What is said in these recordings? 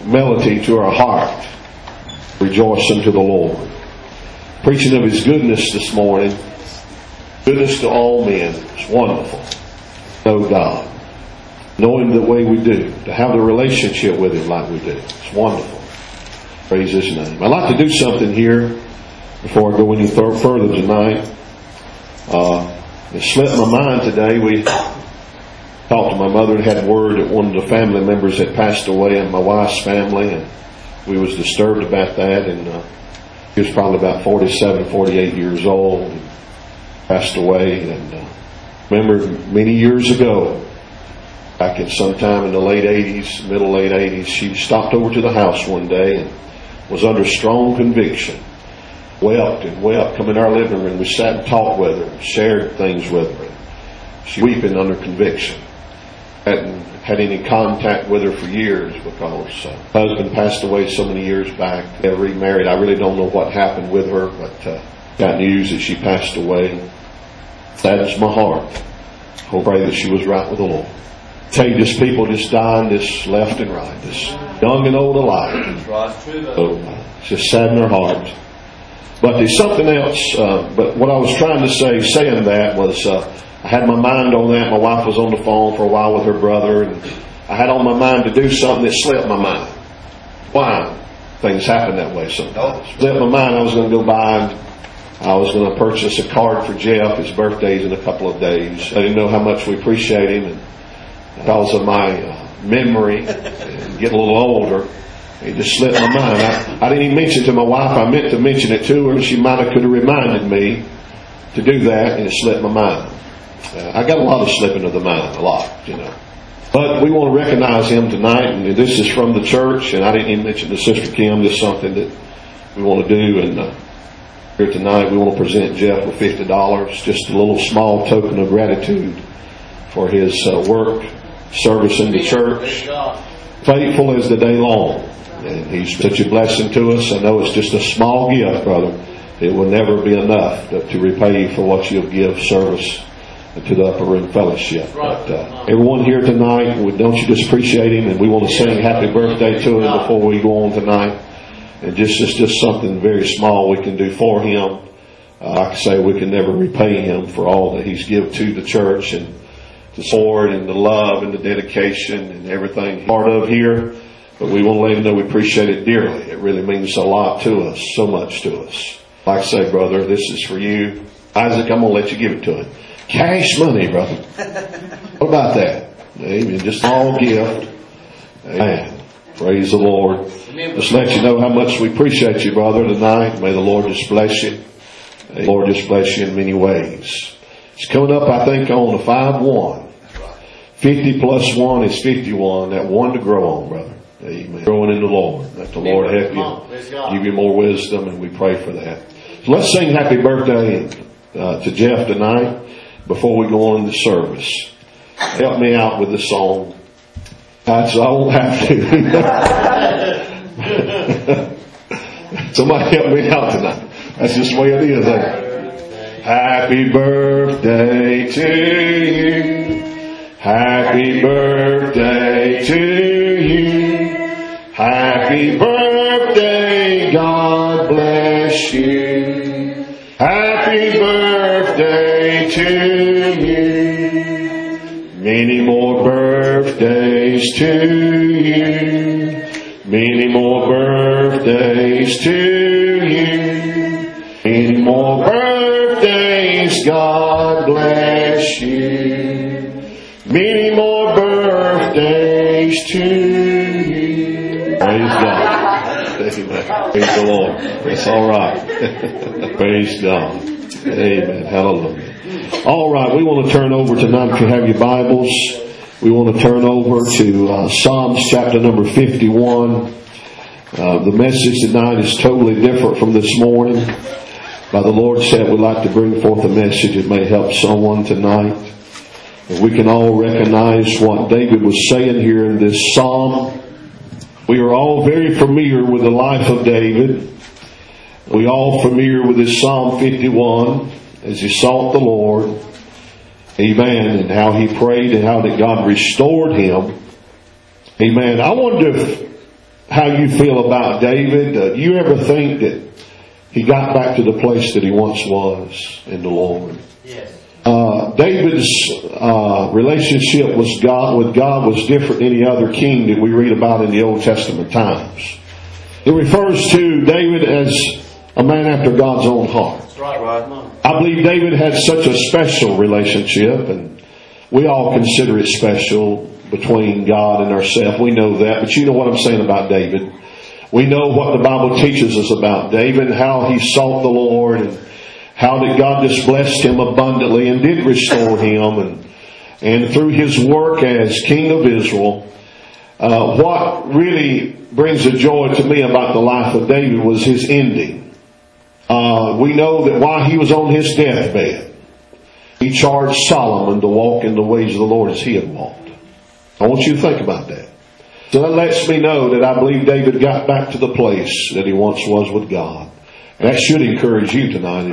melody to our heart. Rejoice unto the Lord. Preaching of His goodness this morning. Goodness to all men. It's wonderful. Know God. Knowing the way we do. To have the relationship with Him like we do. It's wonderful. Praise His name. I'd like to do something here before I go any further tonight. It slipped my mind today. We talked to my mother and had word that one of the family members had passed away in my wife's family, and we was disturbed about that. And he was probably about 47, 48 years old and passed away. And remember many years ago, back in sometime in the late 80s, middle late 80s, she stopped over to the house one day and was under strong conviction. Wept and wept. Come in our living room. We sat and talked with her and shared things with her. She weeping under conviction. Hadn't had any contact with her for years because her husband passed away so many years back. They remarried. I really don't know what happened with her, but got news that she passed away. Saddens my heart. I pray that she was right with the Lord. I tell you, this people just dying this left and right, this young and old alike. So it's just saddened her heart. But there's something else. But what I was trying to say, saying that was, I had my mind on that. My wife was on the phone for a while with her brother, and I had on my mind to do something that slipped my mind. Why? Things happen that way sometimes. Slipped my mind. I was going to go by and I was going to purchase a card for Jeff. His birthday's in a couple of days. I didn't know how much we appreciate him, and because of my memory and getting a little older, it just slipped my mind. I didn't even mention it to my wife. I meant to mention it to her. She might have could have reminded me to do that, and it slipped my mind. I got a lot of slipping of the mind, a lot, you know. But we want to recognize him tonight, and this is from the church, and I didn't even mention to Sister Kim. This is something that we want to do, and here tonight we want to present Jeff with $50, just a little small token of gratitude for his work, service in the church, faithful as the day long. And he's such a blessing to us. I know it's just a small gift, brother. It will never be enough to repay you for what you'll give service to the Upper Room Fellowship. But everyone here tonight, don't you just appreciate him? And we want to sing happy birthday to him before we go on tonight. And it's just something very small we can do for him. Like I say, we can never repay him for all that he's given to the church and the support and the love and the dedication and everything part of here. But we want to let him know we appreciate it dearly. It really means a lot to us, so much to us. Like I say, brother, this is for you. Isaac, I'm going to let you give it to him. Cash money, brother. What about that? Amen. Just a small gift. Amen. Praise the Lord. Just let you know how much we appreciate you, brother, tonight. May the Lord just bless you. May the Lord just bless you in many ways. It's coming up, I think, on the 5-1. 50 plus 1 is 51. That one to grow on, brother. Amen. Growing in the Lord. Let the Lord help you. Give you more wisdom, and we pray for that. So let's sing happy birthday to Jeff tonight before we go on in the service. Help me out with the song. So I won't have to. Somebody help me out tonight. That's just the way it is. Happy birthday to you. Happy birthday to you. Happy birthday, God bless you. Happy birthday to you. Many more birthdays to you. Many more birthdays to you. Many more birthdays, God bless you. Many more birthdays to you. Praise God. Amen. Praise the Lord. It's all right. Praise God. Amen. Hallelujah. All right. We want to turn over tonight. If you have your Bibles, we want to turn over to Psalms chapter number 51. The message tonight is totally different from this morning. By the Lord said, we'd like to bring forth a message that may help someone tonight. And we can all recognize what David was saying here in this psalm. We are all very familiar with the life of David. We all familiar with this Psalm 51 as he sought the Lord. Amen. And how he prayed and how that God restored him. Amen. I wonder how you feel about David. Do you ever think that he got back to the place that he once was in the Lord? Yes. David's relationship with God was different than any other king that we read about in the Old Testament times. It refers to David as a man after God's own heart. That's right. I believe David had such a special relationship, and we all consider it special between God and ourselves. We know that, but you know what I'm saying about David. We know what the Bible teaches us about David, how he sought the Lord, and how that God just blessed him abundantly and did restore him. And through his work as king of Israel, what really brings a joy to me about the life of David was his ending. We know that while he was on his deathbed, he charged Solomon to walk in the ways of the Lord as he had walked. I want you to think about that. So that lets me know that I believe David got back to the place that he once was with God. And that should encourage you tonight.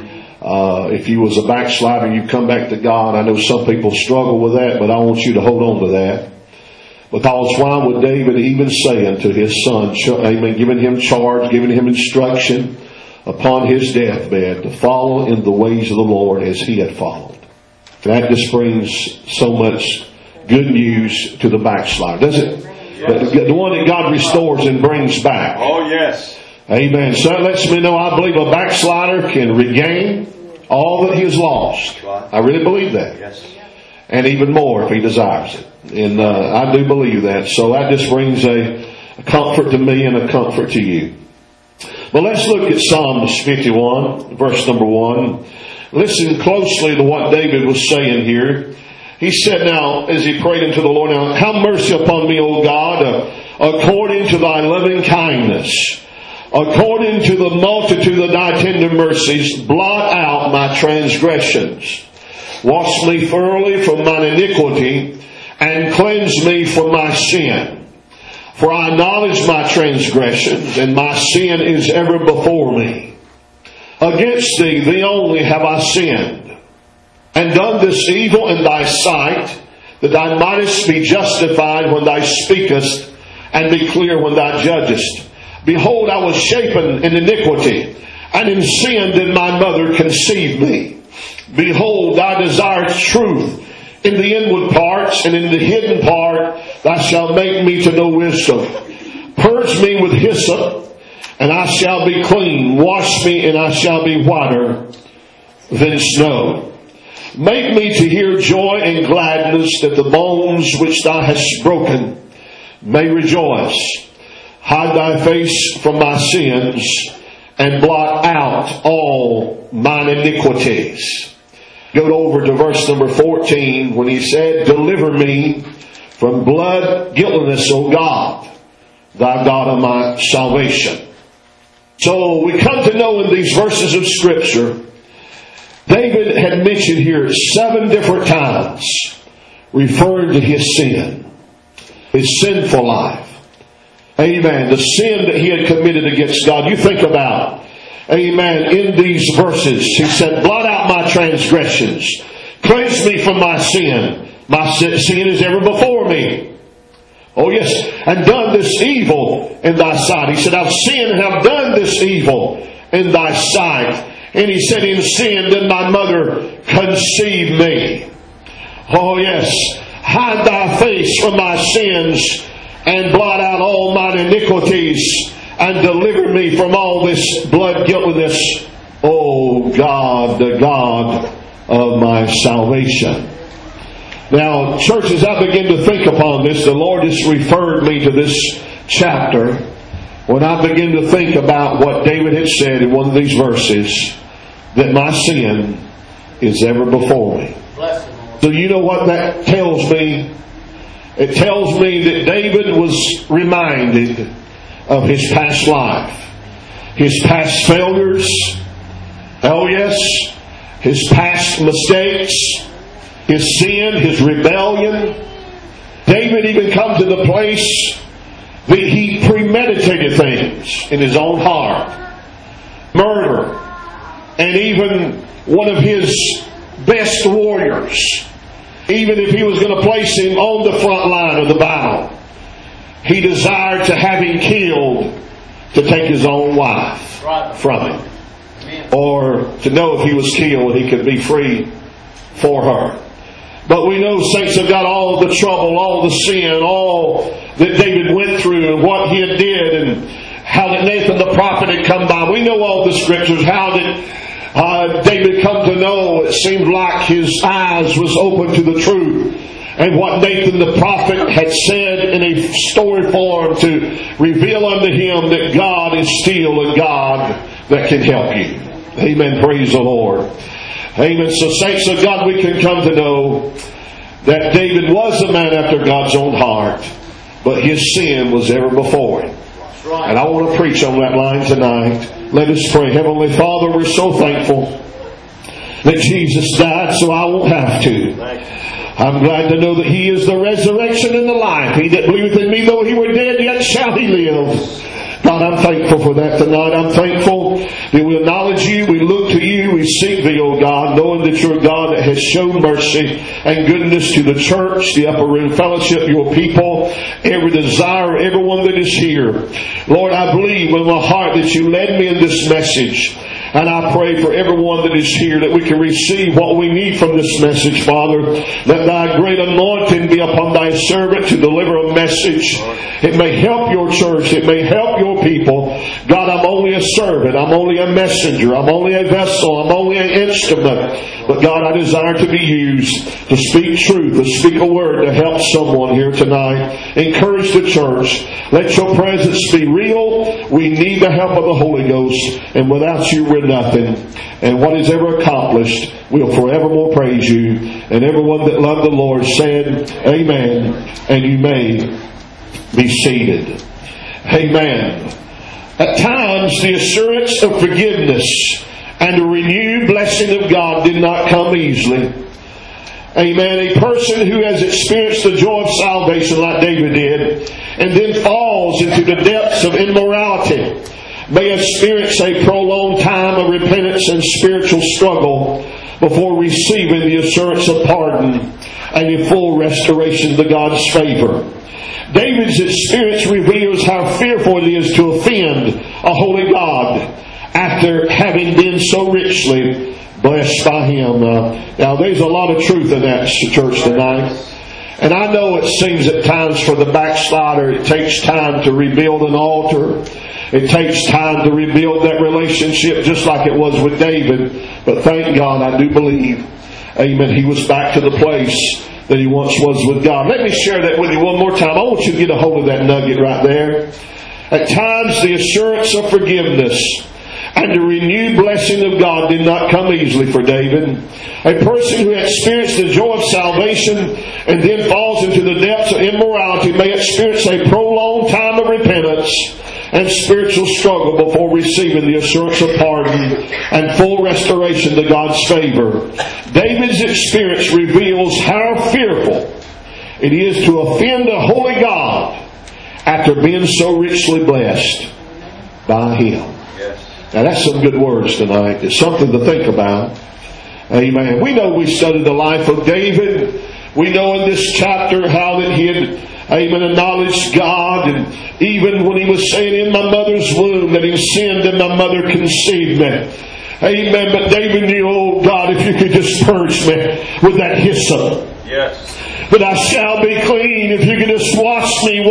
If you was a backslider and you come back to God, I know some people struggle with that, but I want you to hold on to that. Because why would David even say unto his son, amen, giving him charge, giving him instruction upon his deathbed to follow in the ways of the Lord as he had followed. That just brings so much good news to the backslider, doesn't it? Yes. The one that God restores and brings back. Oh, yes. Amen. So that lets me know I believe a backslider can regain all that he has lost. I really believe that. Yes. And even more if he desires it. And I do believe that. So that just brings a comfort to me and a comfort to you. Well, let's look at Psalms 51, verse number 1. Listen closely to what David was saying here. He said now, as he prayed unto the Lord, now, have mercy upon me, O God, according to thy loving kindness. According to the multitude of thy tender mercies, blot out my transgressions. Wash me thoroughly from mine iniquity, and cleanse me from my sin. For I acknowledge my transgressions, and my sin is ever before me. Against thee only have I sinned, and done this evil in thy sight, that thou mightest be justified when thou speakest, and be clear when thou judgest. Behold, I was shapen in iniquity, and in sin did my mother conceive me. Behold, thou desirest truth in the inward parts, and in the hidden part thou shalt make me to know wisdom. Purge me with hyssop, and I shall be clean. Wash me, and I shall be whiter than snow. Make me to hear joy and gladness, that the bones which thou hast broken may rejoice. Hide thy face from my sins, and blot out all mine iniquities. Go over to verse number 14 when he said, deliver me from blood guiltiness, O God, thy God of my salvation. So we come to know in these verses of Scripture, David had mentioned here 7 different times referring to his sin, his sinful life. Amen. The sin that he had committed against God. You think about, amen, in these verses, he said, blot out my transgressions. Cleanse me from my sin. My sin is ever before me. Oh yes. And done this evil in thy sight. He said, I've sinned and have done this evil in thy sight. And he said, in sin did my mother conceive me. Oh yes. Hide thy face from my sins, and blot out all mine iniquities, and deliver me from all this blood guiltiness, O God, the God of my salvation. Now, church, as I begin to think upon this, the Lord has referred me to this chapter when I begin to think about what David had said in one of these verses, that my sin is ever before me. So you know what that tells me? It tells me that David was reminded of his past life, his past failures, oh yes, his past mistakes, his sin, his rebellion. David even come to the place that he premeditated things in his own heart. Murder. And even one of his best warriors, even if he was going to place him on the front line of the battle, he desired to have him killed to take his own wife from him. Or to know if he was killed, he could be free for her. But we know, saints of God, all of the trouble, all the sin, all that David went through and what he had did and how that Nathan the prophet had come by. We know all the scriptures. How did David come to know? It seemed like his eyes was open to the truth. And what Nathan the prophet had said in a story form to reveal unto him that God is still a God that can help you. Amen. Praise the Lord. Amen. So saints of God, we can come to know that David was a man after God's own heart, but his sin was ever before him. And I want to preach on that line tonight. Let us pray. Heavenly Father, we're so thankful that Jesus died so I won't have to. I'm glad to know that He is the resurrection and the life. He that believeth in me, though he were dead, yet shall he live. God, I'm thankful for that tonight. I'm thankful that we acknowledge You, we look to You, we seek Thee, O God, knowing that You're a God that has shown mercy and goodness to the church, the Upper Room Fellowship, Your people, every desire, everyone that is here. Lord, I believe with my heart that You led me in this message. And I pray for everyone that is here that we can receive what we need from this message, Father. Let Thy great anointing be upon Thy servant to deliver a message. It may help Your church. It may help Your people. God, I'm only a servant. I'm only a messenger. I'm only a vessel. I'm only an instrument. But God, I desire to be used to speak truth, to speak a word to help someone here tonight. Encourage the church. Let Your presence be real. We need the help of the Holy Ghost. And without You, we're nothing. And what is ever accomplished, we'll forevermore praise You. And everyone that loved the Lord said, Amen. And you may be seated. Amen. At times, the assurance of forgiveness and the renewed blessing of God did not come easily. Amen. A person who has experienced the joy of salvation like David did, and then falls into the depths of immorality, may experience a prolonged time of repentance and spiritual struggle before receiving the assurance of pardon and a full restoration to God's favor. David's experience reveals how fearful it is to offend a holy God after having been so richly blessed by Him. Now there's a lot of truth in that, church, tonight. And I know it seems at times for the backslider it takes time to rebuild an altar. It takes time to rebuild that relationship just like it was with David. But thank God, I do believe, amen, he was back to the place that he once was with God. Let me share that with you one more time. I want you to get a hold of that nugget right there. At times, the assurance of forgiveness and the renewed blessing of God did not come easily for David. A person who experienced the joy of salvation and then falls into the depths of immorality may experience a prolonged time of repentance and spiritual struggle before receiving the assurance of pardon and full restoration to God's favor. David's experience reveals how fearful it is to offend a holy God after being so richly blessed by Him. Now that's some good words tonight. It's something to think about. Amen. We know we studied the life of David. We know in this chapter how that he had, amen, acknowledged God, and even when he was saying in my mother's womb that he sinned and my mother conceived me. Amen. But David knew, oh God, if you could just purge me with that hyssop. Yes. That I shall be clean. If you can just wash me,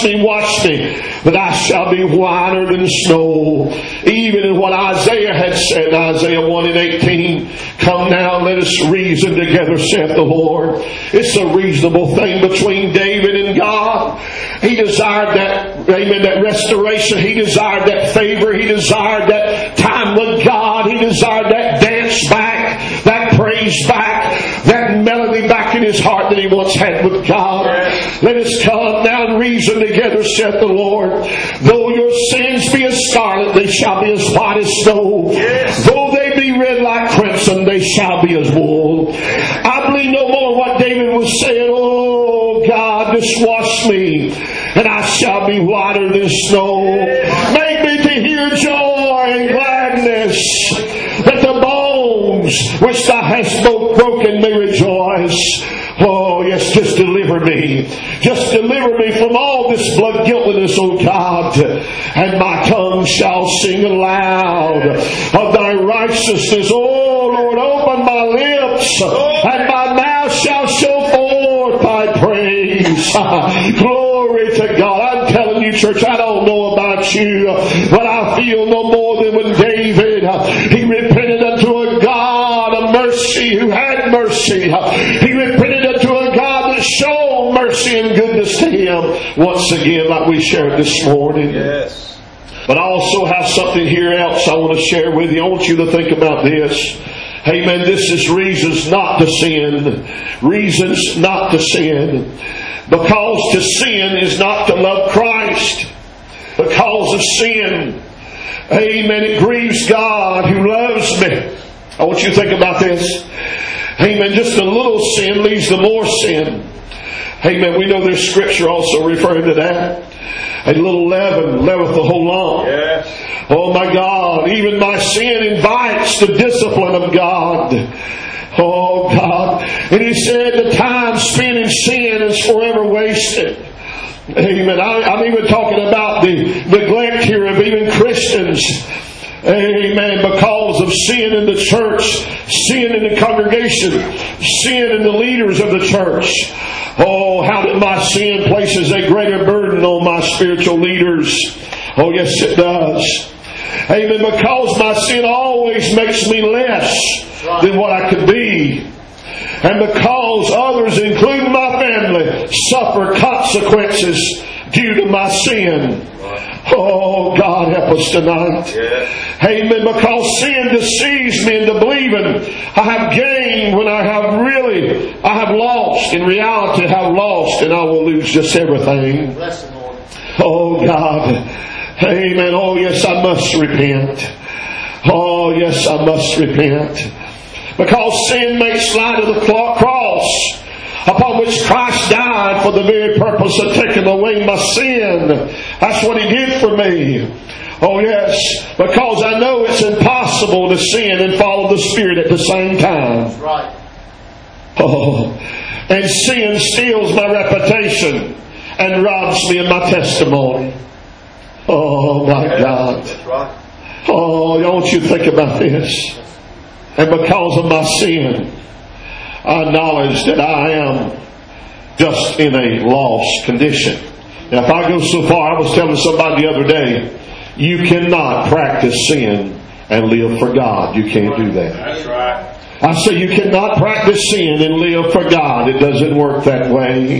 that I shall be whiter than snow. Even in what Isaiah had said, Isaiah 1 and 18, come now, let us reason together, saith the Lord. It's a reasonable thing between David and God. He desired that, amen, that restoration. He desired that favor. He desired that time with God. He desired that dance back, that praise back, that melody back in his heart that he once had with God. Let us come now and reason together, saith the Lord. Though your sins be as scarlet, they shall be as white as snow. Though they be red like crimson, they shall be as wool. I believe no more what David was saying. Oh God, just wash me, and I shall be whiter than snow. Make me to hear joy and gladness, that the bones which thou hast broken may rejoice. Oh yes, just deliver me. Just deliver me from all this blood guiltiness, O God. And my tongue shall sing aloud of thy righteousness. Oh Lord, open my lips, and my mouth shall show forth thy praise. Glory to God. I'm telling you, church, I don't know about you, but I feel no more than when David, he repented unto a God of mercy who had mercy. He repented unto a God that showed mercy and goodness to him. Once again, like we shared this morning. Yes. But I also have something here else I want to share with you. I want you to think about this. Amen. This is reasons not to sin. Reasons not to sin. Because to sin is not to love Christ. Because of sin, amen, it grieves God who loves me. I want you to think about this. Amen. Just a little sin leads to more sin. Amen. We know there's scripture also referring to that. A little leaven leaveth the whole lump. Yes. Oh my God. Even my sin invites the discipline of God. Oh God. And He said the time spent in sin is forever wasted. Amen. I'm even talking about the neglect here of even Christians. Amen. Because of sin in the church, sin in the congregation, sin in the leaders of the church. Oh, how did my sin places a greater burden on my spiritual leaders? Oh, yes, it does. Amen. Because my sin always makes me less than what I could be. And because others, including my family, suffer consequences due to my sin. Oh, God, help us tonight. Yeah. Amen. Because sin deceives me into believing I have gained when I have lost. In reality, I have lost, and I will lose just everything. Bless the Lord. Oh, God. Amen. Oh, yes, I must repent. Oh, yes, I must repent. Because sin makes light of the cross, upon which Christ died for the very purpose of taking away my sin. That's what He did for me. Oh yes, because I know it's impossible to sin and follow the Spirit at the same time. That's right. Oh, and sin steals my reputation and robs me of my testimony. Oh my God. That's right. Oh, I want you to think about this. And because of my sin, I acknowledge that I am just in a lost condition. Now, if I go so far, I was telling somebody the other day, you cannot practice sin and live for God. You can't do that. That's right. I say you cannot practice sin and live for God. It doesn't work that way.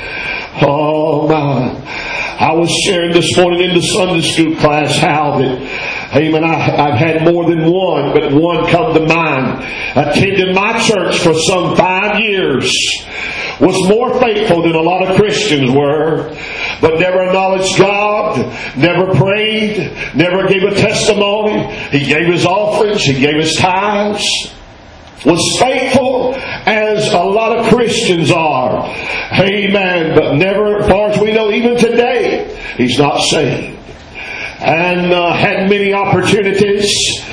Oh my. I was sharing this morning in the Sunday school class how that, amen, I've had more than one, but one come to mind. Attended my church for some 5 years. Was more faithful than a lot of Christians were, but never acknowledged God, never prayed, never gave a testimony. He gave his offerings, he gave his tithes. Was faithful as a lot of Christians are. Amen. But never, as far as we know, even today, he's not saved. And had many opportunities.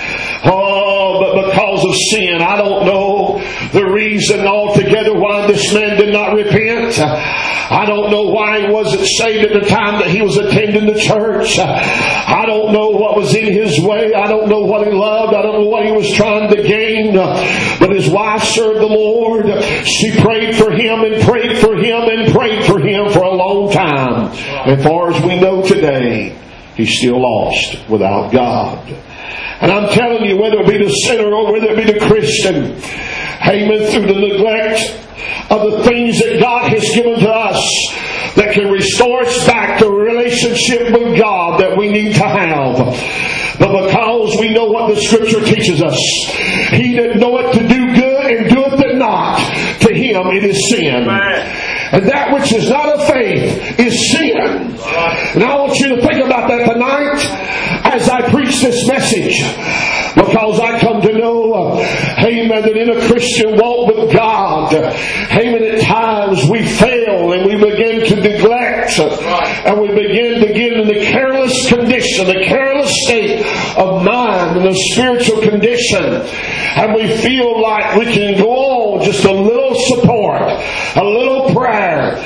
Oh, but because of sin, I don't know the reason altogether why this man did not repent. I don't know why he wasn't saved at the time that he was attending the church. I don't know what was in his way. I don't know what he loved. I don't know what he was trying to gain. But his wife served the Lord. She prayed for him and prayed for him and prayed for him for a long time. As far as we know today, he's still lost without God. And I'm telling you, whether it be the sinner or whether it be the Christian, amen, through the neglect of the things that God has given to us that can restore us back to a relationship with God that we need to have. But because we know what the Scripture teaches us, he that knoweth to do good and doeth it not, to him it is sin. And that which is not of faith is sin. And I want you to think about that tonight as I preach this message. Because I come to know, amen, that in a Christian walk with God, amen, at times we fail and we begin to neglect and we begin to get in the careless condition, the careless state of mind and the spiritual condition. And we feel like we can go on just a little support, a little prayer,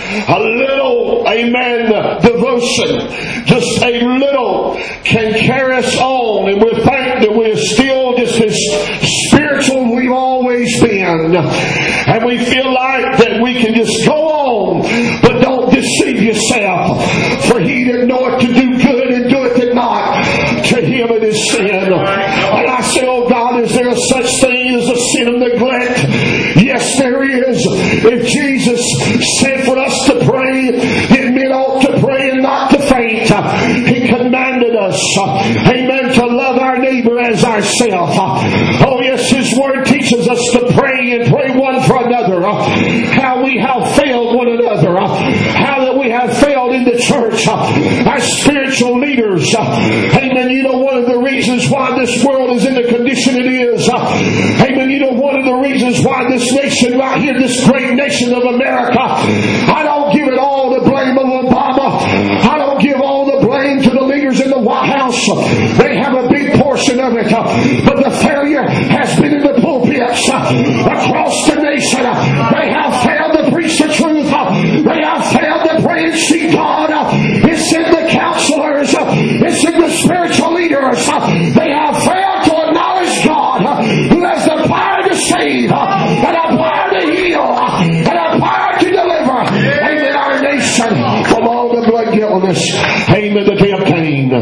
A little, amen, devotion, just a little can carry us on, and we think that we're still just as spiritual as we've always been. And we feel like that we can just go on, but don't deceive yourself. For he that knoweth to do good and doeth it not, to him it is sin. And I say, oh God, is there a such thing as a sin of neglect? Yes, there is. If Jesus said for us to pray, then men ought to pray and not to faint. He commanded us, amen, to love our neighbor as ourselves. Oh yes, His Word teaches us to pray and pray one for another. How we have failed one another. How that we have failed in the church. Our spiritual leaders. Amen. You know, one of the reasons why this world is in the condition it is. Amen. You know, one of the reasons why this nation right here, this great nation of America, I don't give it all the blame of Obama. I don't give all the blame to the leaders in the White House. They have a big portion of it. But the failure has been in the pulpits across the nation. They have failed to preach the truth. They have failed to pray and seek God. It's in the counselors. It's in the spiritual leaders. They have failed to acknowledge God, who has the power to save, and the power to heal, and the power to deliver. Amen. Our nation from all the blood guiltiness. Amen. The day of Cain.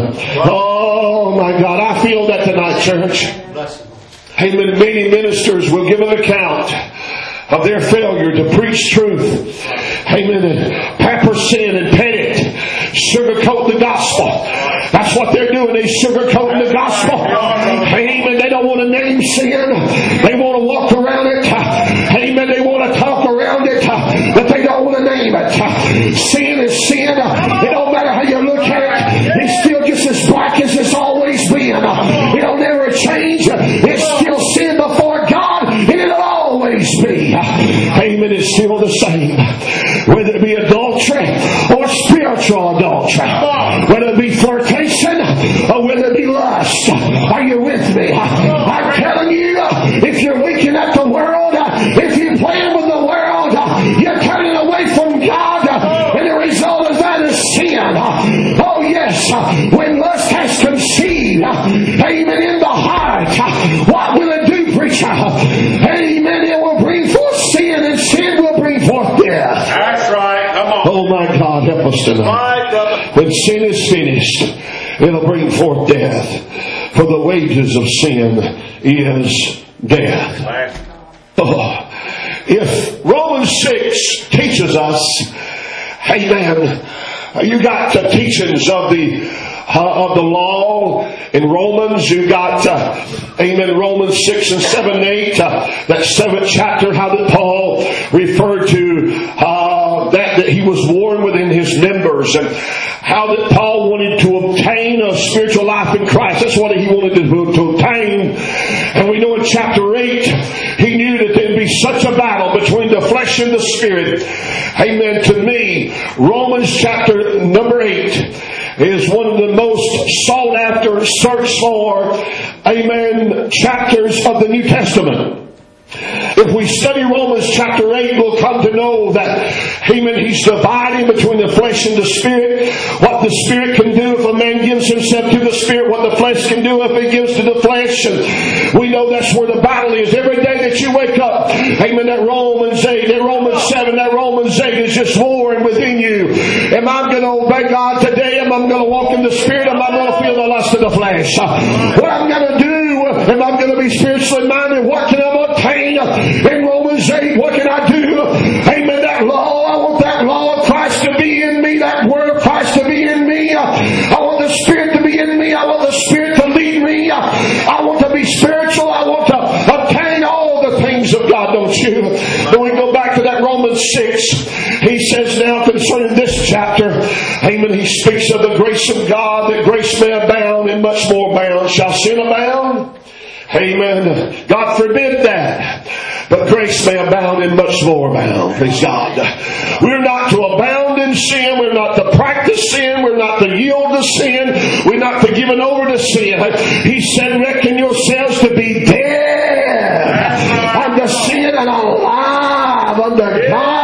Oh my God. I feel that tonight, church. Amen. Many ministers will give an account of their failure to preach truth. Amen. And pepper sin and pet it. Sugarcoat the gospel. That's what they're doing. They sugarcoat the gospel. Amen. They don't want to name sin. They want to walk around it. Amen. They want to talk around it, but they don't want to name it. Sin is sin. It don't matter how you look at it. It's still just as black as it's always been. It'll never change. It's still sin before God, and it'll always be. Amen. It's still the same. Whether it be adultery or spiritual adultery. Whether it be flirtation or whether it be lust. Are you with me? I'm telling you, if you're looking at the world, if you're playing with the world, you're turning away from God, and the result of that is sin. Oh yes, when lust has conceived, amen, in the heart, what will it do, preacher? Amen, it will bring forth sin, and sin will bring forth death. That's right, come on. Oh my God, help us tonight. When sin is finished, it'll bring forth death. For the wages of sin is death. Oh, if Romans 6 teaches us, amen, you got the teachings of the law in Romans. You got, amen, Romans 6 and 7 and 8, that 7th chapter, how that Paul referred to that he was worn within his members, and how that Paul wanted to obtain a spiritual life in Christ. That's what he wanted to obtain. And we know in chapter 8, he knew that there'd be such a battle between the flesh and the spirit. Amen. To me, Romans chapter number 8 is one of the most sought after, searched for, amen, chapters of the New Testament. If we study Romans chapter 8, we'll come to know that, amen, he's dividing between the flesh and the spirit. What the spirit can do if a man gives himself to the spirit, what the flesh can do if he gives to the flesh. And we know that's where the battle is. Every day that you wake up, amen, that Romans 8, that Romans 7, that Romans 8 is just warring within you. Am I going to obey God today? Am I going to walk in the spirit? Am I going to feel the lust of the flesh? What I'm going to do, am I going to be spiritually minded? What can I obtain? In Romans 8, what can I do? Amen. That law, I want that law of Christ to be in me, that word of Christ to be in me. I want the Spirit to be in me. I want the Spirit to lead me. I want to be spiritual. I want to obtain all the things of God, don't you? Then we go back to that Romans 6. He says now concerning this chapter, amen, he speaks of the grace of God, that grace may abound and much more abound. Shall sin abound? Amen. God forbid that. But grace may abound and much more abound. Praise God. We're not to abound in sin. We're not to practice sin. We're not to yield to sin. We're not to give over to sin. He said, reckon yourselves to be dead unto sin and alive unto God.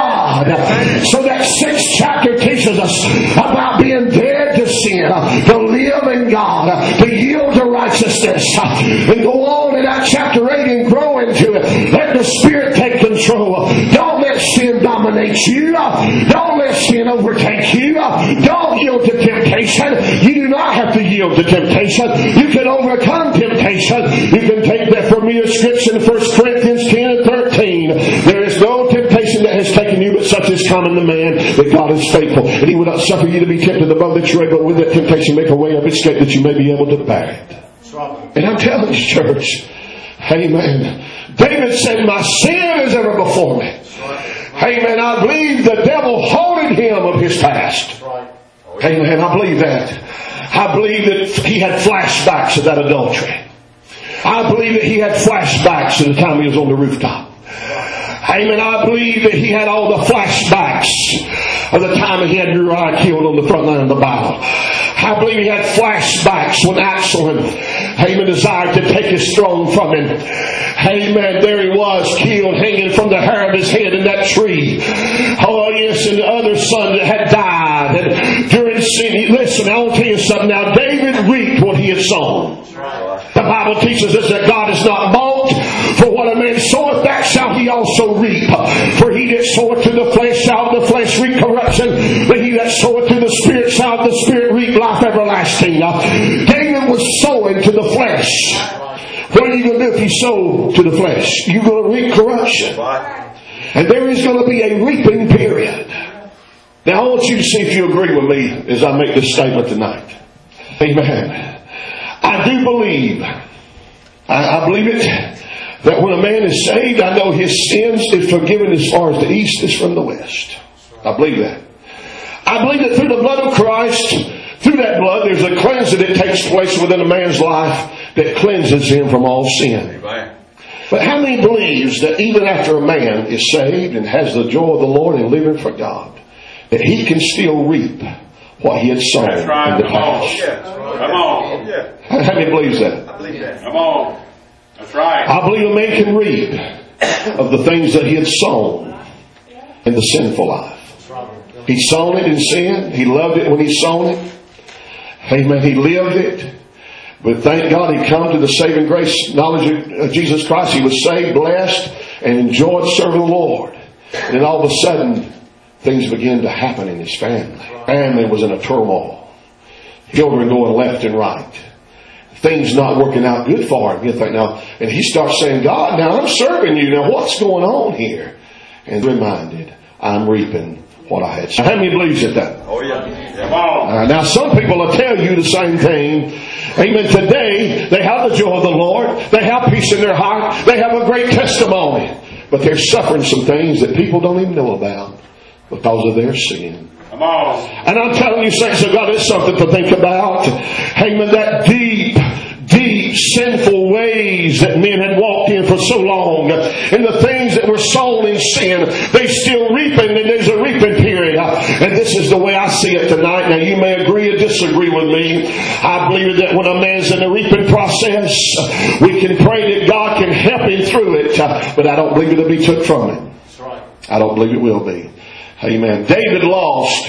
God. So that 6th chapter teaches us about being dead to sin, to live in God, to yield to righteousness, and go on in that chapter 8 and grow into it. Let the Spirit take control. Don't let sin dominate you. Don't let sin overtake you. Don't yield to temptation. You do not have to yield to temptation. You can overcome temptation. You can take that from me, a scripture in 1 Corinthians 10 and 13. There is no temptation that has taken you, but such is common to man, that God is faithful. And He will not suffer you to be tempted above that you are able, but with that temptation make a way of escape that you may be able to bear it. And I'm telling you, church, amen. David said, my sin is ever before me. Amen. I believe the devil haunted him of his past. Amen. I believe that. I believe that he had flashbacks of that adultery. I believe that he had flashbacks at the time he was on the rooftop. Amen. I believe that he had all the flashbacks of the time he had Uriah killed on the front line of the battle. I believe he had flashbacks when Absalom, amen, desired to take his throne from him. Amen. There he was, killed, hanging from the hair of his head in that tree. Oh yes, and the other son that had died. And during sin, listen, I want to tell you something. Now David reaped what he had sown. The Bible teaches us that God is not mocked. For what a man soweth, that shall he also reap. For he that soweth to the flesh shall the flesh reap corruption. But he that soweth to the Spirit shall the Spirit reap life everlasting. David was sowing to the flesh. What are you going to do if you sow to the flesh? You're going to reap corruption. And there is going to be a reaping period. Now I want you to see if you agree with me as I make this statement tonight. Amen. I do believe, I believe it, that when a man is saved, I know his sins is forgiven as far as the east is from the west. I believe that. I believe that through the blood of Christ, through that blood, there's a cleansing that takes place within a man's life that cleanses him from all sin. Amen. But how many believes that even after a man is saved and has the joy of the Lord and living for God, that he can still reap what he had sown in the past? Come on. Yeah. How many believes that? I believe that. Come on. That's right. I believe a man can reap of the things that he had sown in the sinful life. He sown it in sin. He loved it when he sown it. Amen. He lived it. But thank God he come to the saving grace, knowledge of Jesus Christ. He was saved, blessed, and enjoyed serving the Lord. And then all of a sudden, things began to happen in his family. Family was in a turmoil. Children going left and right. Things not working out good for him. You think now, and he starts saying, God, now I'm serving you. Now what's going on here? And reminded, I'm reaping what I had sown. How many believes at that? Oh yeah. Come on. Now some people will tell you the same thing. Amen. Today, they have the joy of the Lord. They have peace in their heart. They have a great testimony. But they're suffering some things that people don't even know about because of their sin. Come on. And I'm telling you, saints of God, it's something to think about. Amen. That deep sinful ways that men had walked in for so long, and the things that were sown in sin, they still reaping, and there's a reaping period. And this is the way I see it tonight. Now you may agree or disagree with me. I believe that when a man's in the reaping process, we can pray that God can help him through it, but I don't believe it'll be took from him. That's right. I don't believe it will be. Amen. David lost.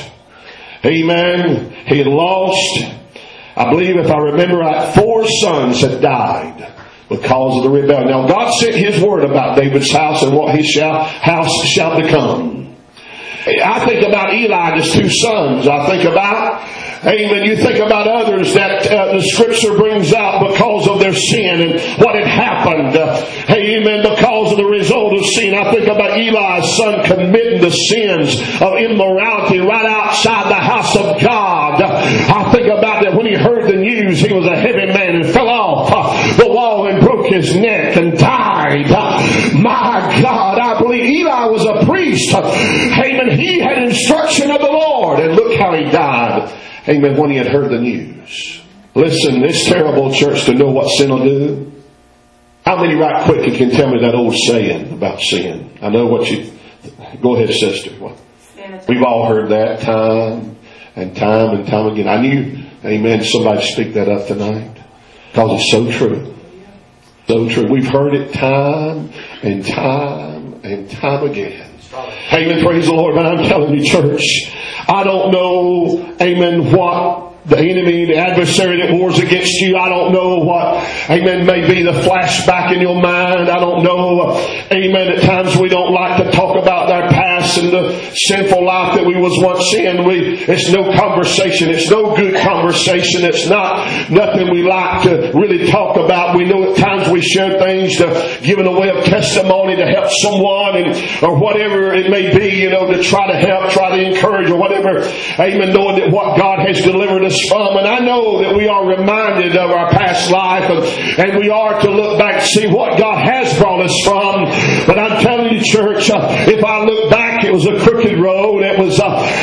Amen. He had lost. I believe, if I remember right, 4 sons had died because of the rebellion. Now, God sent His word about David's house and what his house shall become. I think about Eli and his 2 sons. I think about, amen, you think about others that the Scripture brings out because of their sin and what had happened. Amen, because of the result of sin. I think about Eli's son committing the sins of immorality right outside the house of God. I think about that when he heard the news, he was a heavy man and fell off the wall and broke his neck and died. My God, I believe Eli was a priest. Amen. He had instruction of the Lord, and look how he died. Amen. When he had heard the news. Listen, it's terrible, church, to know what sin will do. How many right quick can tell me that old saying about sin? I know what you... Go ahead, sister. We've all heard that time and time and time again. I knew, amen, somebody speak that up tonight. Because it's so true. So true. We've heard it time and time and time again. Amen. Praise the Lord. But I'm telling you, church, I don't know, amen, what the enemy, the adversary that wars against you, I don't know what, amen, may be the flashback in your mind. I don't know, amen, at times we don't like to talk about our past and the sinful life that we was once in. It's no conversation. It's no good conversation. It's nothing we like to really talk about. We know at times we share things to give in a way of testimony to help someone or whatever it may be, to try to help, try to encourage or whatever. Amen. Knowing that what God has delivered us from. And I know that we are reminded of our past life and we are to look back to see what God has brought us from. But I'm telling you, church, if I look back, it was a crooked road. It was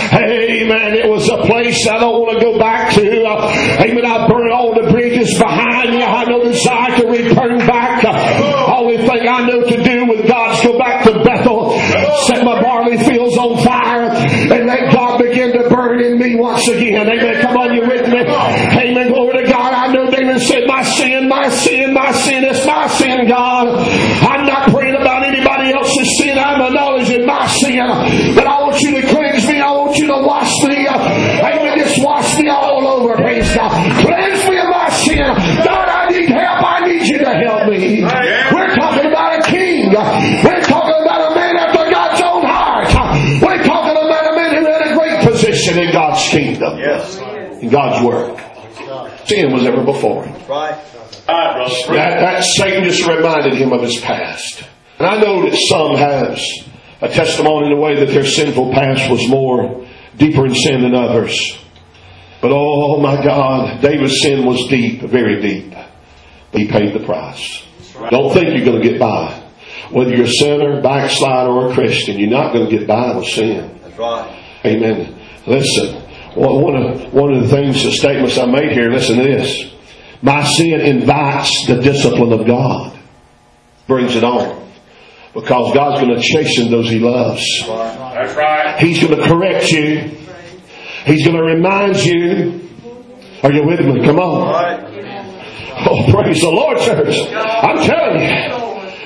it was a place I don't want to go back to. Amen. I burned all the bridges behind me. I have no desire to return back. Only thing I know to do with God is go back to Bethel, set my barley fields on fire, and let God begin to burn in me once again. Amen. Come on, you with me? Amen. Glory to God. I know David said, my sin, it's my sin, God. I'm not praying about anybody else's sin. I'm acknowledging my sin. But I want you to cleanse me. I want you to wash me. Amen. Just wash me all over. Praise God. Cleanse me of my sin. God, I need help. I need you to help me. We're talking about a king. We're talking about a man after God's own heart. We're talking about a man who had a great position in God's kingdom. Yes. In God's work. Sin was ever before him. That Satan just reminded him of his past. And I know that some has a testimony in the way that their sinful past was more deeper in sin than others. But oh my God, David's sin was deep, very deep. But he paid the price. Don't think you're going to get by. Whether you're a sinner, backslider, or a Christian, you're not going to get by with sin. That's right. Amen. Listen, one of the things, the statements I made here, listen to this. My sin invites the discipline of God. Brings it on. Because God's going to chasten those He loves. That's right. He's going to correct you. He's going to remind you. Are you with me? Come on. Oh, praise the Lord, church. I'm telling you.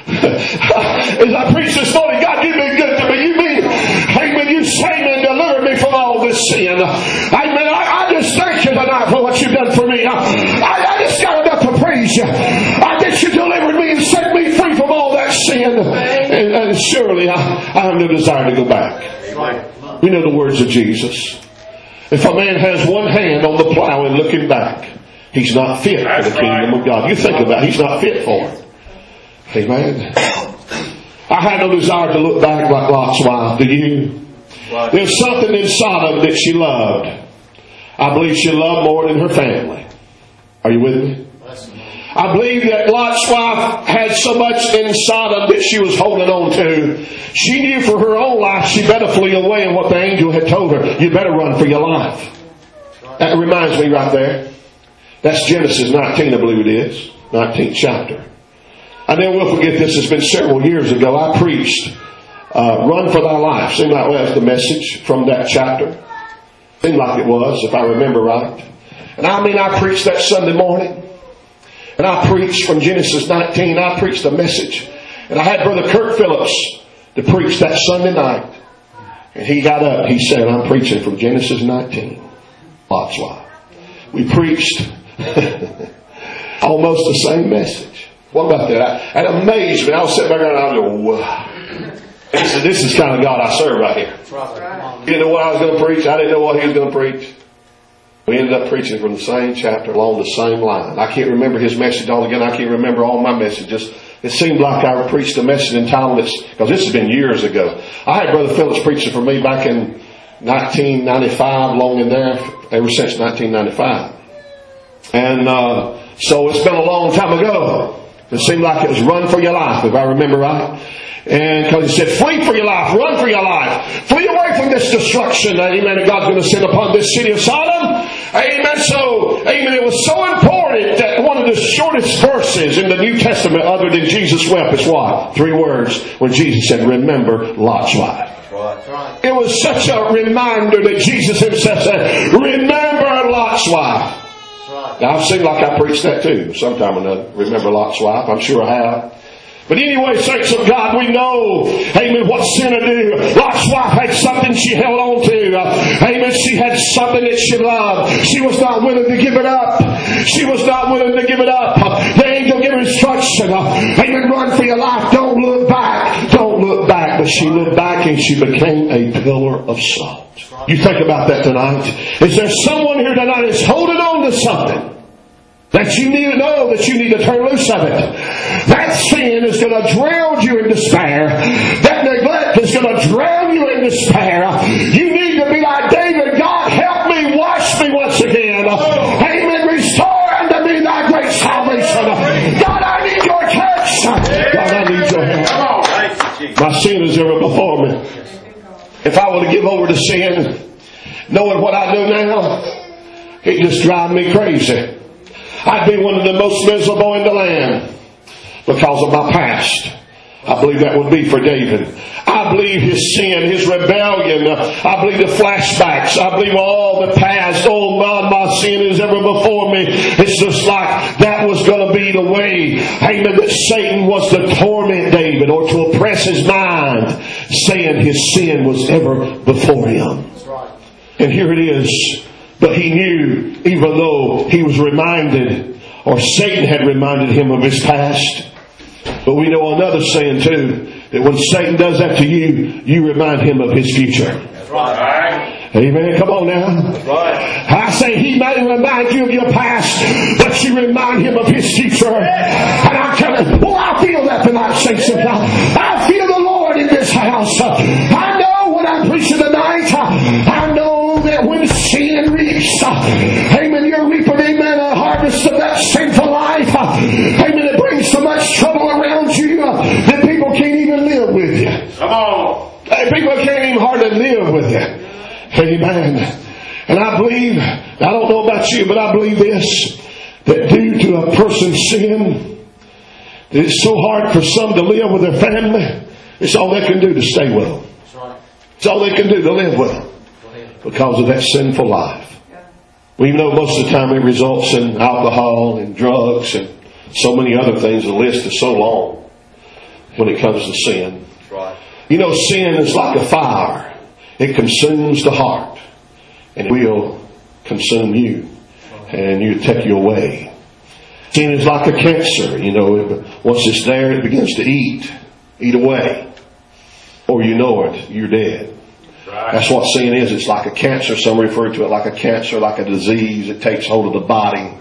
As I preach this morning, God, you've been good to me. You mean, amen, you saved and delivered me from all this sin. Amen. I just thank you tonight for what you've done for me. I just got enough to praise you. I guess you delivered me and set me free from all that sin. And surely I have no desire to go back. Amen. We know the words of Jesus. If a man has one hand on the plow and looking back, he's not fit for the kingdom of God. You think about it, he's not fit for it. Amen. I had no desire to look back like Lot's wife. Do you? There's something in Sodom that she loved. I believe she loved more than her family. Are you with me? I believe that Lot's wife had so much in Sodom that she was holding on to. She knew for her own life she better flee away, and what the angel had told her, you better run for your life. That reminds me right there. That's Genesis 19, I believe it is. 19th chapter. I never will forget this. It's been several years ago. I preached Run for Thy Life. Seemed like that was the message from that chapter. Seemed like it was, if I remember right. And I preached that Sunday morning. And I preached from Genesis 19. I preached a message. And I had Brother Kirk Phillips to preach that Sunday night. And he got up. He said, I'm preaching from Genesis 19. Lot's wife. We preached almost the same message. What about that? That amazed me. I was sitting back there and I was going, wow. He said, this is the kind of God I serve right here. He didn't know what I was going to preach. I didn't know what he was going to preach. We ended up preaching from the same chapter along the same line. I can't remember his message all again. I can't remember all my messages. It seemed like I preached a message entitled this, because this has been years ago. I had Brother Phillips preaching for me back in 1995, long in there, ever since 1995. And so it's been a long time ago. It seemed like it was run for your life, if I remember right. And because he said, flee for your life, run for your life, flee away from this destruction, amen, that God's going to send upon this city of Sodom. Amen. So, amen, it was so important that one of the shortest verses in the New Testament other than Jesus wept is what? 3 words. When Jesus said, remember Lot's wife. It was such a reminder that Jesus himself said, remember Lot's wife. Now, I've seemed like I preached that too, sometime or another. Remember Lot's wife. I'm sure I have. But anyway, saints of God, we know, amen, what sin will do. Lot's wife had something she held on to. Amen, she had something that she loved. She was not willing to give it up. She was not willing to give it up. The angel gave her instruction. Amen, run for your life. Don't look back. Don't look back. But she looked back and she became a pillar of salt. You think about that tonight. Is there someone here tonight that's holding on to something that you need to know that you need to turn loose of it? That sin is going to drown you in despair. That neglect is going to drown you in despair. You need to be like David. God, help me, wash me once again. Amen. Restore unto me thy great salvation. God, I need your touch. God, I need your help. My sin is ever before me. If I were to give over to sin, knowing what I do now, it just drives me crazy. I'd be one of the most miserable in the land because of my past. I believe that would be for David. I believe his sin, his rebellion. I believe the flashbacks. I believe all the past. Oh God, my sin is ever before me. It's just like that was going to be the way, amen, that Satan was to torment David or to oppress his mind, saying his sin was ever before him. And here it is. But he knew, even though he was reminded, or Satan had reminded him of his past. But we know another saying too, that when Satan does that to you, you remind him of his future. That's right. Amen. Come on now. That's right. I say he may remind you of your past, but you remind him of his future. And I'm telling you, I feel that tonight, saints of God. I feel the Lord in this house. I know when I'm preaching tonight, I know that when sin reaps, amen, you're reaping, amen, a harvest of that sinful life. Amen, it brings so much trouble around you that people can't even live with you. Come on. People can't even hardly live with you. Amen. And I believe, I don't know about you, but I believe this, that due to a person's sin, it's so hard for some to live with their family. It's all they can do to stay with them. It's all they can do to live with them because of that sinful life. We know most of the time it results in alcohol and drugs and so many other things. The list is so long when it comes to sin. You know, sin is like a fire. It consumes the heart and it will consume you and you take you away. Sin is like a cancer. You know, once it's there, it begins to eat away. Or you know it, you're dead. Right. That's what sin is. It's like a cancer. Some refer to it like a cancer, like a disease. It takes hold of the body.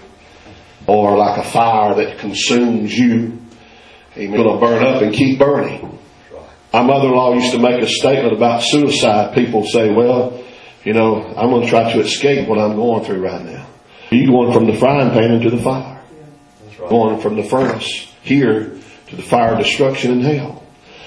Or like a fire that consumes you. It's going to burn up and keep burning. My mother-in-law used to make a statement about suicide. People say, well, you know, I'm going to try to escape what I'm going through right now. You're going from the frying pan into the fire. That's right. Going from the furnace here to the fire of destruction in hell.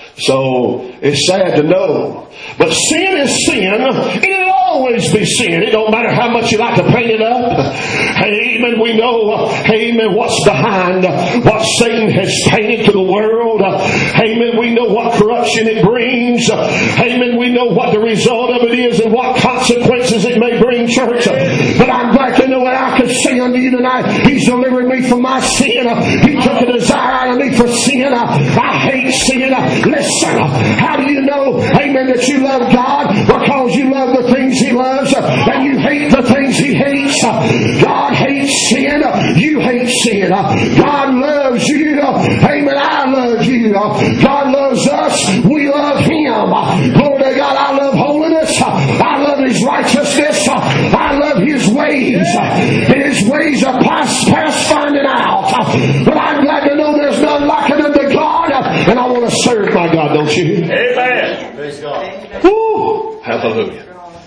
So it's sad to know. But sin is sin. It'll always be sin. It don't matter how much you like to paint it up. Amen. We know, amen, what's behind what Satan has painted to the world. Amen. We know what corruption it brings. Amen. We know what the result of it is and what consequences it may bring, church. But I'm glad to know that I can say unto you tonight, He's delivered me from my sin. He took a desire out of me for sin. I hate sin. Listen, how do you know, amen, that you love God? Because you love the things He loves and you hate the things He hates. God hates sin. You hate sin. God loves you. Amen. I love you. God loves us. We love Him. Glory to God. I love holiness. I love His righteousness. I love His ways. And His ways are past finding out. But I'm glad to know there's none like it unto God. And I want to serve my God, don't you? Amen. Praise God. Woo! Hallelujah.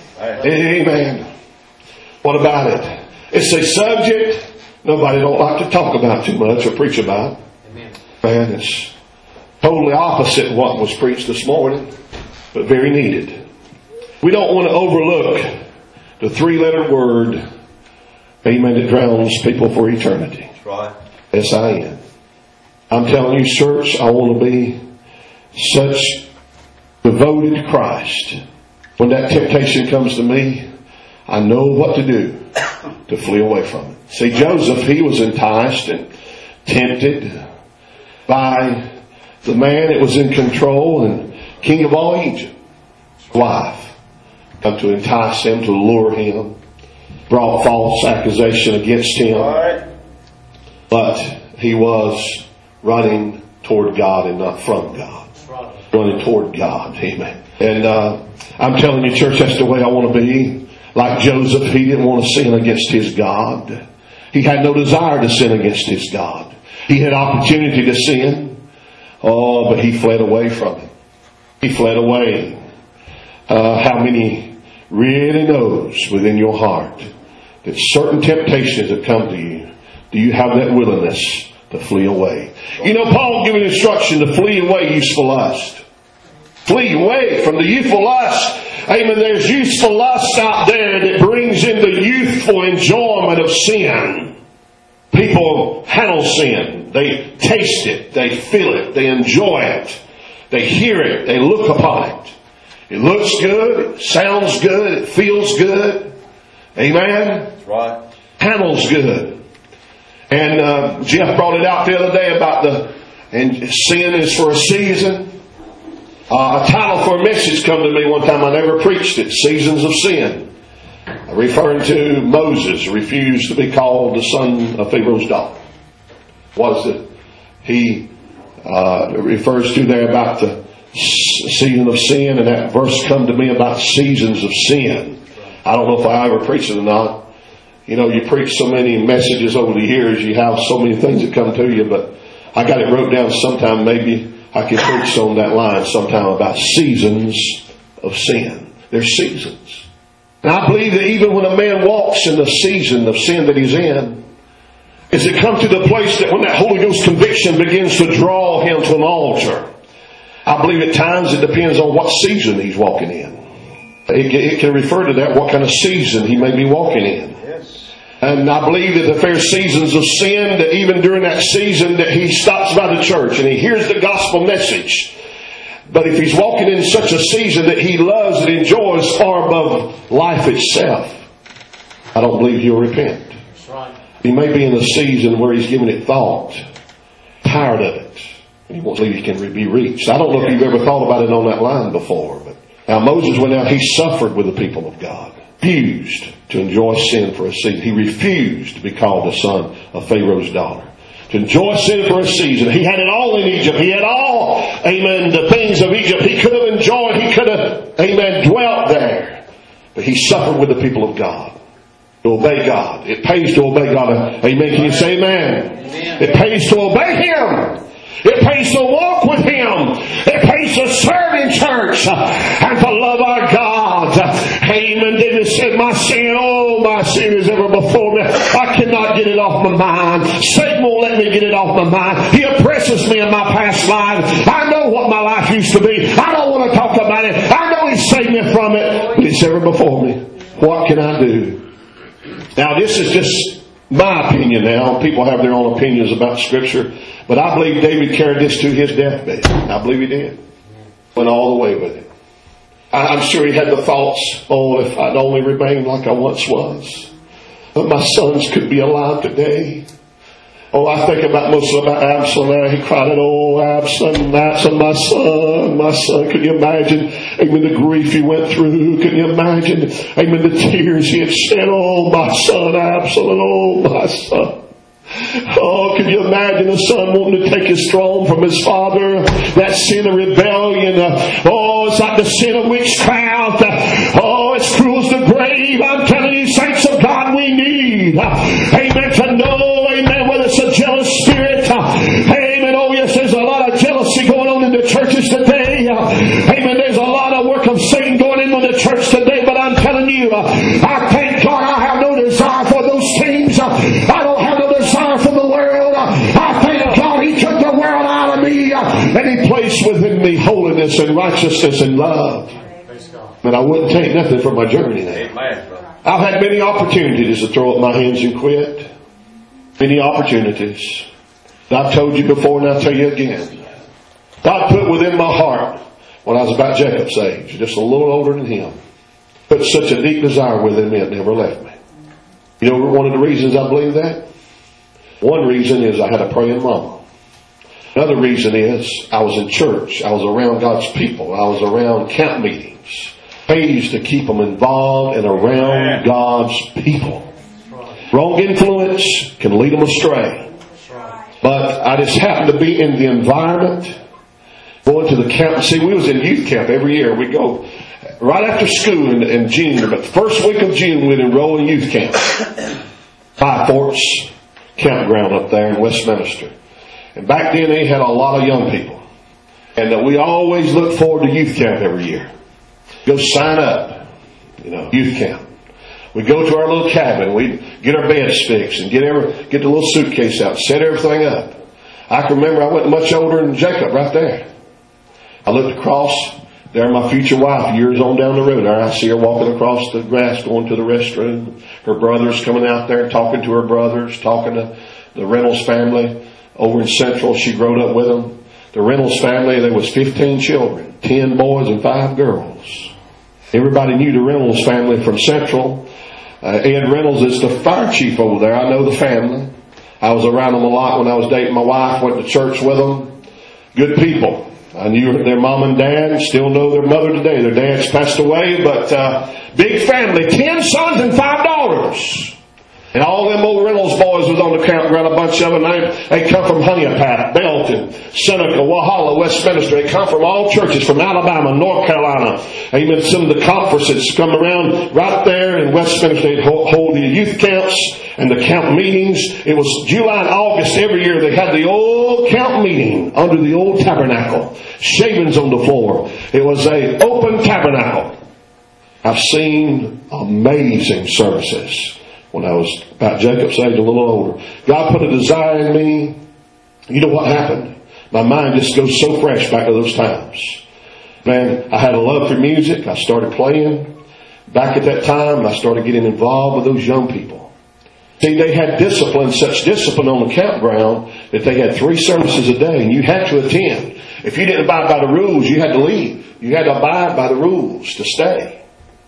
Amen. What about it? It's a subject nobody don't like to talk about too much or preach about. Amen. Man, it's totally opposite what was preached this morning, but very needed. We don't want to overlook the 3-letter word, amen, that drowns people for eternity. That's right. S-I-N. I'm telling you, church, I want to be such devoted to Christ. When that temptation comes to me, I know what to do to flee away from it. See, Joseph, he was enticed and tempted by the man that was in control and king of all Egypt, his wife, come to entice him, to lure him, brought false accusation against him. But he was running toward God and not from God. Running toward God. Amen. And I'm telling you, church, that's the way I want to be. Like Joseph, he didn't want to sin against his God. He had no desire to sin against his God. He had opportunity to sin. Oh, but he fled away from it. He fled away. How many really knows within your heart that certain temptations that come to you, do you have that willingness to flee away? You know, Paul giving instruction to flee away youthful lust. Flee away from the youthful lust. Amen. There's youthful lust out there that brings in the youthful enjoyment of sin. People handle sin. They taste it. They feel it. They enjoy it. They hear it. They look upon it. It looks good. It sounds good. It feels good. Amen. That's right. Handles good. And Jeff brought it out the other day about and sin is for a season. A title for a message come to me one time. I never preached it. Seasons of Sin. Referring to Moses refused to be called the son of Pharaoh's daughter. What is it? He refers to there about the season of sin, and that verse come to me about seasons of sin. I don't know if I ever preached it or not. You know, you preach so many messages over the years, you have so many things that come to you, but I got it wrote down sometime. Maybe I can preach on that line sometime about seasons of sin. There's seasons. And I believe that even when a man walks in the season of sin that he's in, is it come to the place that when that Holy Ghost conviction begins to draw him to an altar, I believe at times it depends on what season he's walking in. It can refer to that, what kind of season he may be walking in. And I believe that if there's seasons of sin, that even during that season that he stops by the church and he hears the gospel message. But if he's walking in such a season that he loves and enjoys far above life itself, I don't believe he'll repent. That's right. He may be in a season where he's giving it thought, tired of it, and he won't believe he can be reached. I don't know if you've ever thought about it on that line before, but now Moses went out, he suffered with the people of God. Refused to enjoy sin for a season. He refused to be called the son of Pharaoh's daughter. To enjoy sin for a season. He had it all in Egypt. He had all, amen, the things of Egypt. He could have enjoyed, he could have, amen, dwelt there. But he suffered with the people of God. To obey God. It pays to obey God. Amen. Can you say amen? Amen. It pays to obey Him. It pays to walk with Him. It pays to serve in church and to love our God. Amen. David said, my sin is ever before me. I cannot get it off my mind. Satan won't let me get it off my mind. He oppresses me in my past life. I know what my life used to be. I don't want to talk about it. I know He saved me from it. But it's ever before me. What can I do? Now this is just my opinion now. People have their own opinions about Scripture. But I believe David carried this to his deathbed. I believe he did. Went all the way with it. I'm sure he had the thoughts, oh, if I'd only remained like I once was. But my sons could be alive today. Oh, I think about Absalom. He cried out, oh, Absalom, my son. Can you imagine, amen, the grief he went through? Can you imagine, amen, the tears he had shed? Oh, my son, Absalom, oh, my son. Oh, can you imagine a son wanting to take his throne from his father? That sin of rebellion. It's like the sin of witchcraft. It's cruel as the grave. I'm telling you, saints of God, we need, amen, to know, amen, whether it's a jealous spirit. Amen. Oh, yes, there's a lot of jealousy going on in the churches today. Amen. There's a lot of work of Satan going into the church today. But I'm telling you, I thank God I have no desire for those things. I don't have no desire for the world. I thank God He took the world out of me and He placed within me holiness and righteousness and love. But I wouldn't take nothing from my journey now. I've had many opportunities to throw up my hands and quit. Many opportunities. I've told you before and I'll tell you again. God put within my heart when I was about Jacob's age, just a little older than him, put such a deep desire within me it never left me. You know one of the reasons I believe that? One reason is I had a praying mama. Another reason is I was in church. I was around God's people. I was around camp meetings. Pays to keep them involved and around God's people. Wrong influence can lead them astray. But I just happened to be in the environment, going to the camp. See, we was in youth camp every year. We'd go right after school in June, but the first week of June we'd enroll in youth camp. Five Forks campground up there in Westminster. And back then they had a lot of young people. And we always looked forward to youth camp every year. Go sign up, youth camp. We'd go to our little cabin. We'd get our beds fixed and get the little suitcase out, set everything up. I can remember I wasn't much older than Jacob right there. I looked across, there my future wife, years on down the road. There I see her walking across the grass, going to the restroom. Her brothers coming out there, talking to her brothers, talking to the Reynolds family over in Central. She grew up with them. The Reynolds family, there was 15 children, 10 boys and 5 girls. Everybody knew the Reynolds family from Central. Ed Reynolds is the fire chief over there. I know the family. I was around them a lot when I was dating my wife, went to church with them. Good people. I knew their mom and dad, still know their mother today. Their dad's passed away, but big family, 10 sons and 5 daughters. And all them old Reynolds boys was on the campground, a bunch of them. They come from Honeypath, Belton, Seneca, Walhalla, Westminster. They come from all churches, from Alabama, North Carolina. Amen. Some of the conferences come around right there in Westminster. They'd hold the youth camps and the camp meetings. It was July and August every year. They had the old camp meeting under the old tabernacle. Shavings on the floor. It was an open tabernacle. I've seen amazing services. When I was about Jacob's age, a little older. God put a desire in me. You know what happened? My mind just goes so fresh back to those times. Man, I had a love for music. I started playing. Back at that time, I started getting involved with those young people. See, they had discipline, such discipline on the campground that they had 3 services a day, and you had to attend. If you didn't abide by the rules, you had to leave. You had to abide by the rules to stay.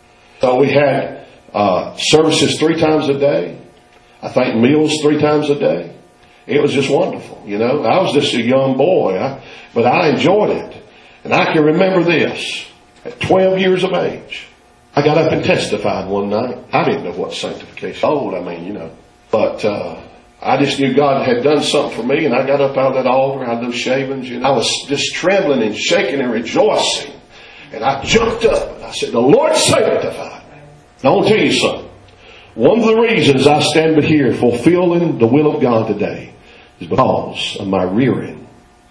So we had services 3 times a day. I think meals 3 times a day. It was just wonderful, I was just a young boy, but I enjoyed it. And I can remember this. At 12 years of age, I got up and testified one night. I didn't know what sanctification was. But I just knew God had done something for me, and I got up out of that altar, I had those shavings, I was just trembling and shaking and rejoicing. And I jumped up and I said, "The Lord sanctified." Now, I want to tell you something. One of the reasons I stand here fulfilling the will of God today is because of my rearing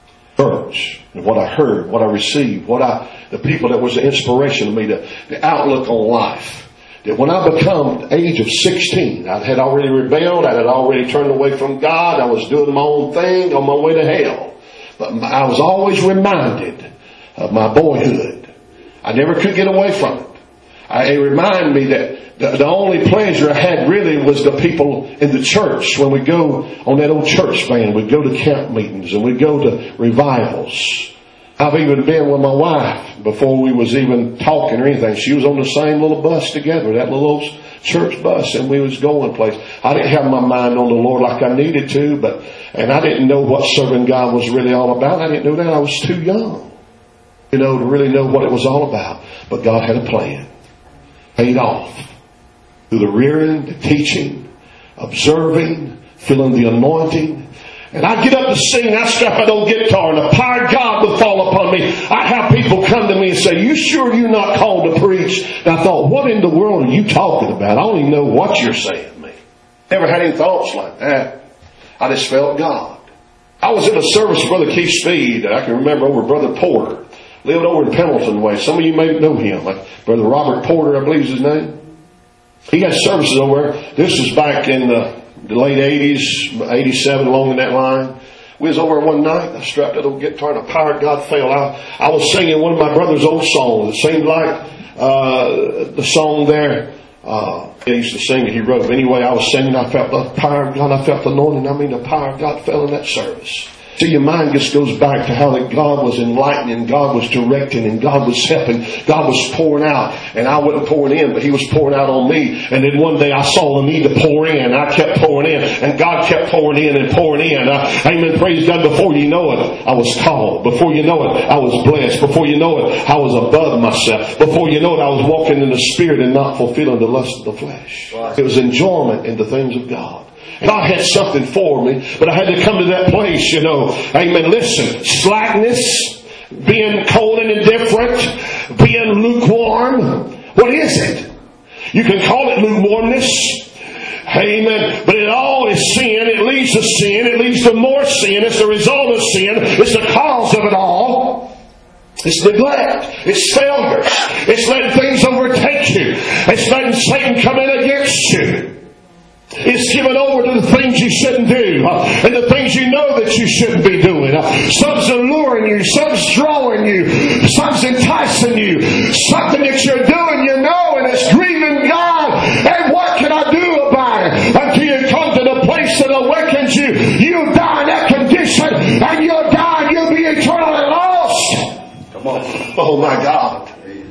church and what I heard, what I received, the people that was the inspiration to me, the outlook on life. That when I become the age of 16, I had already rebelled, I had already turned away from God, I was doing my own thing on my way to hell. But I was always reminded of my boyhood. I never could get away from it. It reminded me that the only pleasure I had really was the people in the church. When we go on that old church van, we'd go to camp meetings and we'd go to revivals. I've even been with my wife before we was even talking or anything. She was on the same little bus together, that little old church bus, and we was going place. I didn't have my mind on the Lord like I needed to, and I didn't know what serving God was really all about. I didn't know that. I was too young, to really know what it was all about. But God had a plan. Paid off through the rearing, the teaching, observing, feeling the anointing. And I'd get up to sing, I'd strap an old guitar, and the power of God would fall upon me. I'd have people come to me and say, "You sure you're not called to preach?" And I thought, what in the world are you talking about? I don't even know what you're saying to me. Never had any thoughts like that. I just felt God. I was in a service with Brother Keith Speed that I can remember over Brother Porter. Lived over in Pendleton way. Some of you may know him. Like Brother Robert Porter, I believe is his name. He had services over there. This was back in the late 80s, 87, along in that line. We was over one night. I strapped that old guitar and the power of God fell. I was singing one of my brother's old songs. It seemed like the song there. He used to sing it. He wrote. Anyway, I was singing. I felt the power of God. I felt the anointing. The power of God fell in that service. See, your mind just goes back to how that God was enlightening, God was directing, and God was helping, God was pouring out. And I wasn't pouring in, but He was pouring out on me. And then one day I saw the need to pour in. I kept pouring in, and God kept pouring in and pouring in. Amen. Praise God. Before you know it, I was called. Before you know it, I was blessed. Before you know it, I was above myself. Before you know it, I was walking in the Spirit and not fulfilling the lust of the flesh. It was enjoyment in the things of God. God had something for me, but I had to come to that place, Amen. Listen, slackness, being cold and indifferent, being lukewarm. What is it? You can call it lukewarmness. Amen. But it all is sin. It leads to sin. It leads to more sin. It's the result of sin. It's the cause of it all. It's neglect. It's failures. It's letting things overtake you. It's letting Satan come in against you. It's given over to the things you shouldn't do and the things you know that you shouldn't be doing. Some's alluring you, some's drawing you, some's enticing you, something that you're doing, and it's grieving God. And what can I do about it? Until you come to the place that awakens you, you die in that condition, and you'll die and you'll be eternally lost. Come on. Oh my God.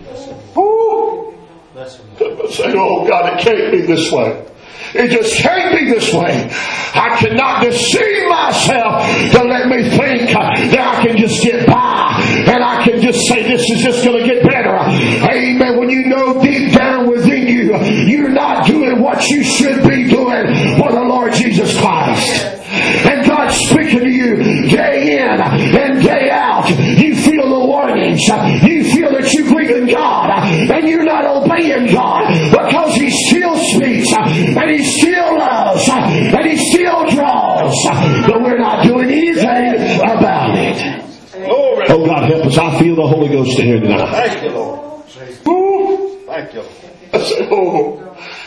Ooh. Say, oh God, it can't be this way. It just can't be this way. I cannot deceive myself to let me think that I can just get by and I can just say this is just going to get better. Amen. When you know deep down within you, you're not doing what you should be doing for the Lord Jesus Christ. And God's speaking to you day in and day out. You feel the warnings. You feel that you're grieving God and you're not obeying God because He still speaks and He still loves and He still draws. But we're not doing anything about it. Oh God, help us. I feel the Holy Ghost in here tonight. Thank you, Lord. Thank you. I say, oh.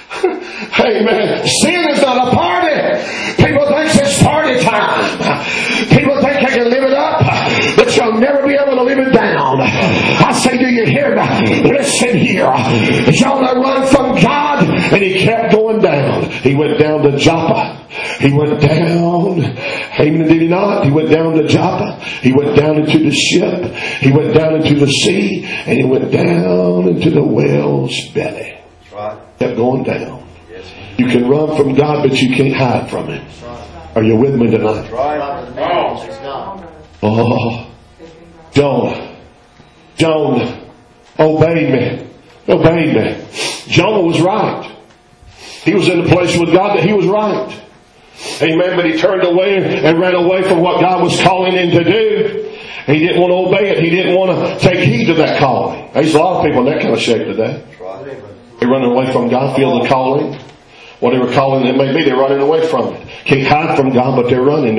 Amen. Sin is not a party. People think it's party time. People think they can live it up, but you'll never be able to live it down. I say, do you hear me? Listen here. Jonah run from God, and he kept going down. He went down to Joppa. He went down. Amen. Did he not? He went down to Joppa. He went down into the ship. He went down into the sea, and he went down into the whale's belly. Kept going down. You can run from God, but you can't hide from Him. Are you with me tonight? Oh, Jonah, obey me. Obey me. Jonah was right. He was in a place with God that he was right. Amen. But he turned away and ran away from what God was calling him to do. He didn't want to obey it. He didn't want to take heed to that calling. There's a lot of people in that kind of shape today. They're running away from God, feel the calling. Whatever calling it may be, they're running away from it. Can't hide from God, but they're running.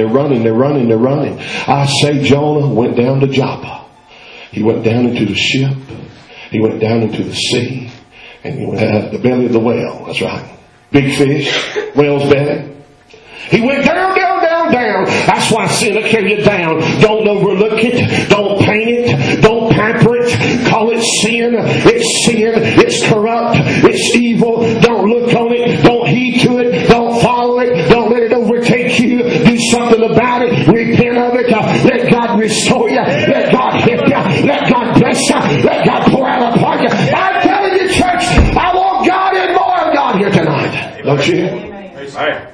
I say Jonah went down to Joppa. He went down into the ship. He went down into the sea. And he went out the belly of the whale. That's right. Big fish, whale's belly. He went down. That's why sin will carry you down. Don't overlook it. Don't paint it. Don't pamper it. Call it sin. It's sin. It's corrupt. It's evil. Don't look on it. Don't heed to it. Don't follow it. Don't let it overtake you. Do something about it. Repent of it. Let God restore you. Let God help you. Let God bless you. Let God pour out upon you. I'm telling you, church, I want God and more of God here tonight. Don't you? Amen.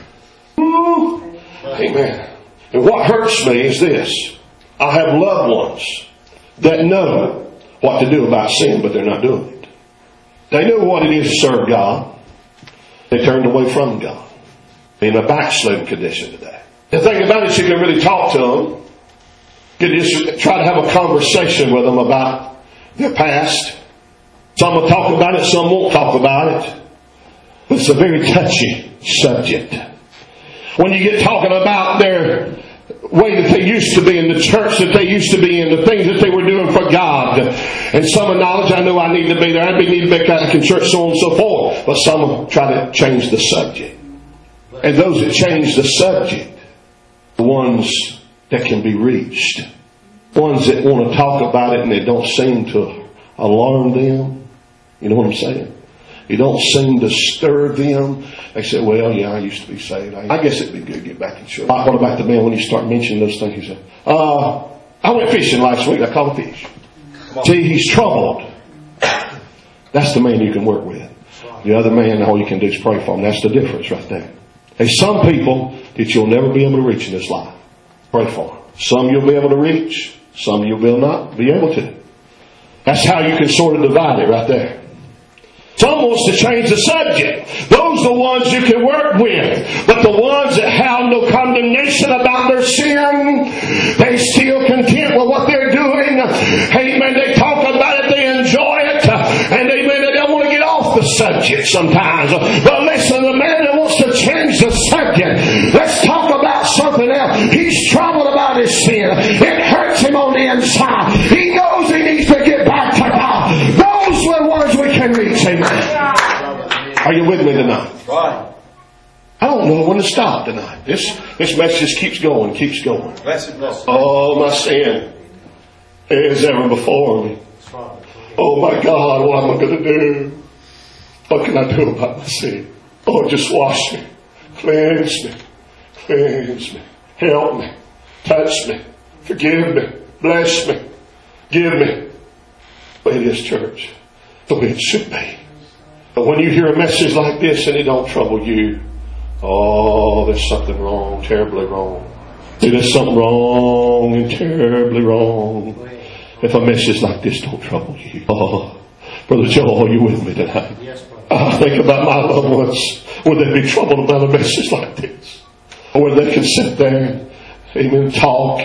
Amen. And what hurts me is this. I have loved ones that know what to do about sin, but they're not doing it. They know what it is to serve God. They turned away from God. In a backslidden condition today. The thing about it, you can really talk to them. You can just try to have a conversation with them about their past. Some will talk about it, some won't talk about it. But it's a very touchy subject. When you get talking about their way that they used to be in the church that they used to be in, the things that they were doing for God, and some acknowledge, I know I need to be there, I need to be back in church, so on and so forth. But some will try to change the subject. And those that change the subject, the ones that can be reached, ones that want to talk about it and they don't seem to alarm them. You know what I'm saying? You don't seem to stir them. They say, well, yeah, I used to be saved. I guess it'd be good to get back in church. What about the man when you start mentioning those things? He said, I went fishing last week. I caught a fish. See, he's troubled. That's the man you can work with. The other man, all you can do is pray for him. That's the difference right there. There's some people that you'll never be able to reach in this life. Pray for them. Some you'll be able to reach. Some you will not be able to. That's how you can sort of divide it right there. Some wants to change the subject. Those are the ones you can work with. But the ones that have no condemnation about their sin, they still content with what they're doing. Amen. They talk about it, they enjoy it. And amen, they don't want to get off the subject sometimes. But listen, the man that wants to change the subject, let's talk about something else. He's troubled about his sin. It hurts him on the inside. He knows he needs to get back to God. Those are the ones we can reach. Amen. Are you with me tonight? Right. I don't know when to stop tonight. This message keeps going, keeps going. Blessed. Oh, my sin is ever before me. Oh my God, what am I going to do? What can I do about my sin? Oh, just wash me. Cleanse me. Cleanse me. Help me. Touch me. Forgive me. Bless me. Give me. But it is, church. The way it should be. But when you hear a message like this and it don't trouble you, oh, there's something wrong, terribly wrong. There's something wrong and terribly wrong if a message like this don't trouble you. Oh, Brother Joel, are you with me tonight? Yes, brother. I think about my loved ones. Would they be troubled about a message like this? Or where they can sit there and amen, talk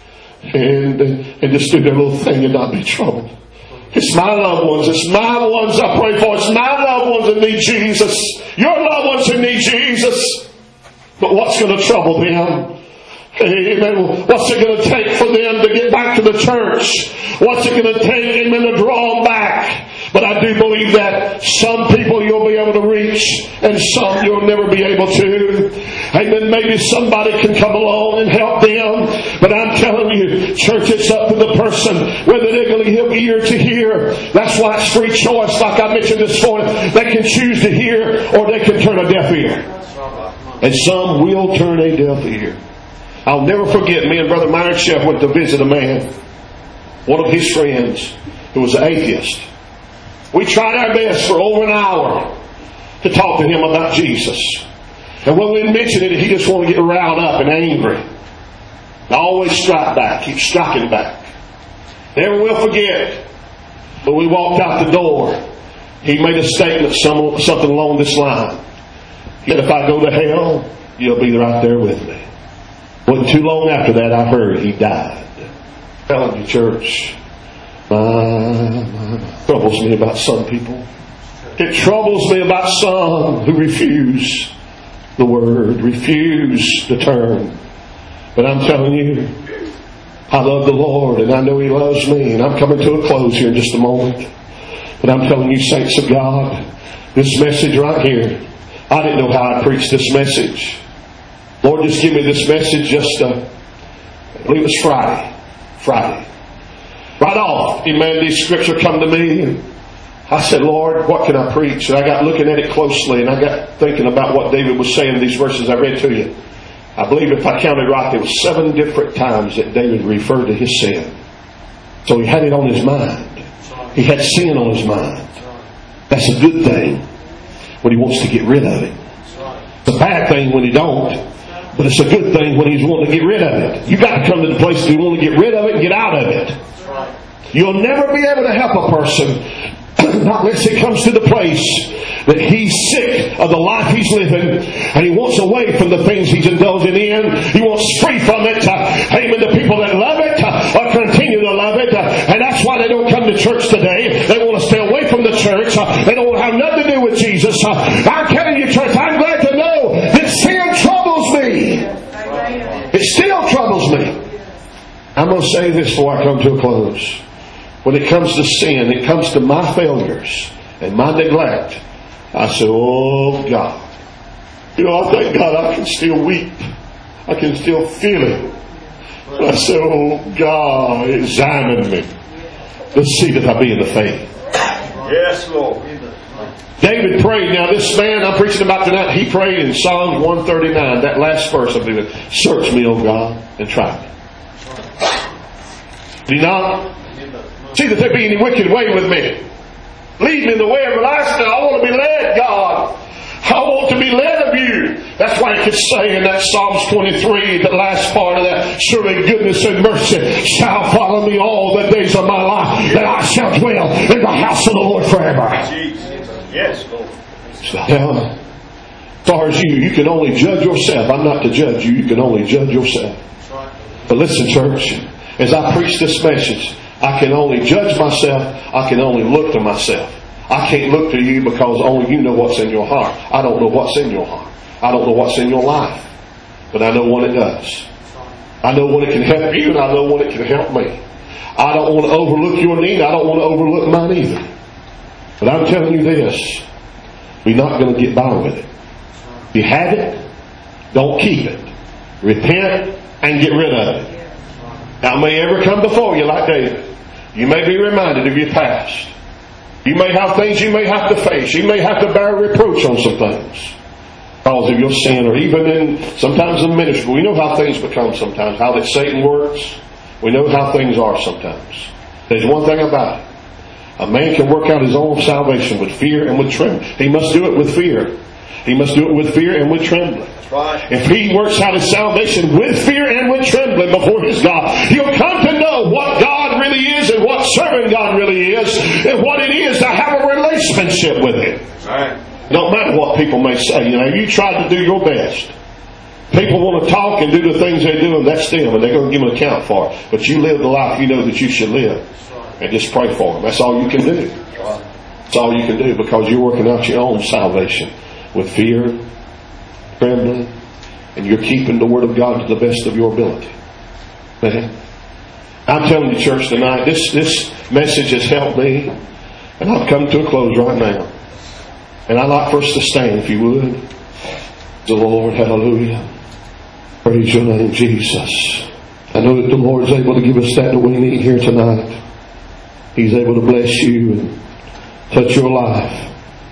and just do their little thing and not be troubled. It's my loved ones. It's my ones I pray for. It's my loved ones that need Jesus. Your loved ones who need Jesus. But what's going to trouble them? Amen. What's it going to take for them to get back to the church? What's it going to take, amen, to draw them back? But I do believe that some people you'll be able to reach and some you'll never be able to. Amen. Maybe somebody can come along and help them. But I'm telling you, church, it's up to the person whether they're going to have ear to hear. That's why it's free choice, like I mentioned this morning. They can choose to hear or they can turn a deaf ear. And some will turn a deaf ear. I'll never forget, me and Brother Myron Sheff went to visit a man, one of his friends, who was an atheist. We tried our best for over an hour to talk to him about Jesus. And when we mentioned it, he just wanted to get riled up and angry. I always strike back, keep striking back. Never will forget, when we walked out the door, he made a statement, something along this line. He said, if I go to hell, you'll be right there with me. Wasn't too long after that I heard he died. I'm telling you, church, troubles me about some people. It troubles me about some who refuse the word, refuse to turn. But I'm telling you, I love the Lord and I know He loves me, and I'm coming to a close here in just a moment. But I'm telling you, saints of God, this message right here, I didn't know how I'd preach this message. Lord, just give me this message I believe it was Friday. Right off, amen, these scripture come to me, and I said, Lord, what can I preach? And I got looking at it closely, and I got thinking about what David was saying in these verses I read to you. I believe if I counted right, there was 7 different times that David referred to his sin. So he had it on his mind. He had sin on his mind. That's a good thing when he wants to get rid of it. It's a bad thing when he don't. But it's a good thing when he's wanting to get rid of it. You've got to come to the place where you want to get rid of it and get out of it. You'll never be able to help a person not unless it comes to the place that he's sick of the life he's living and he wants away from the things he's indulging in. He wants free from it. Amen. The people that love it or continue to love it. And that's why they don't come to church today. They want to stay away from the church. They don't want to have nothing to do with Jesus. I'm telling you, church, I'm glad to know that sin troubles me. It still troubles me. I'm going to say this before I come to a close. When it comes to sin, it comes to my failures and my neglect, I say, oh God. I thank God I can still weep. I can still feel it. And I say, oh God, examine me. Let's see that I be in the faith. Yes, Lord. David prayed. Now this man I'm preaching about tonight, he prayed in Psalms 139, that last verse of it. Search me, O God, and try me. Did he not? See that there be any wicked way with me. Lead me in the way everlasting. I want to be led, God. I want to be led of you. That's why I could say in that Psalms 23, the last part of that, surely goodness and mercy shall follow me all the days of my life, that I shall dwell in the house of the Lord forever. Yes, Lord. Now, as far as you can only judge yourself. I'm not to judge you. You can only judge yourself. But listen, church, as I preach this message, I can only judge myself. I can only look to myself. I can't look to you because only you know what's in your heart. I don't know what's in your heart. I don't know what's in your life. But I know when it does. I know when it can help you, and I know when it can help me. I don't want to overlook your need. I don't want to overlook mine either. But I'm telling you this. We're not going to get by with it. If you have it, don't keep it. Repent and get rid of it. Now, it may ever come before you like David. You may be reminded of your past. You may have things you may have to face. You may have to bear reproach on some things because of your sin, or even sometimes in ministry. We know how things become sometimes, how that Satan works. We know how things are sometimes. There's one thing about it. A man can work out his own salvation with fear and with trembling. He must do it with fear. He must do it with fear and with trembling. That's right. If he works out his salvation with fear and with trembling before his God, he'll come to know what God really is and what serving God really is and what it is to have a relationship with Him. Right. No matter what people may say, you try to do your best. People want to talk and do the things they do, and that's them, and they're going to give an account for it. But you live the life you know that you should live, and just pray for them. That's all you can do. That's all you can do, because you're working out your own salvation with fear, trembling, and you're keeping the Word of God to the best of your ability. Man, I'm telling you, church, tonight, this message has helped me, and I've come to a close right now. And I'd like for us to stand, if you would. The Lord, hallelujah. Praise your name, Jesus. I know that the Lord's able to give us that we need here tonight. He's able to bless you and touch your life.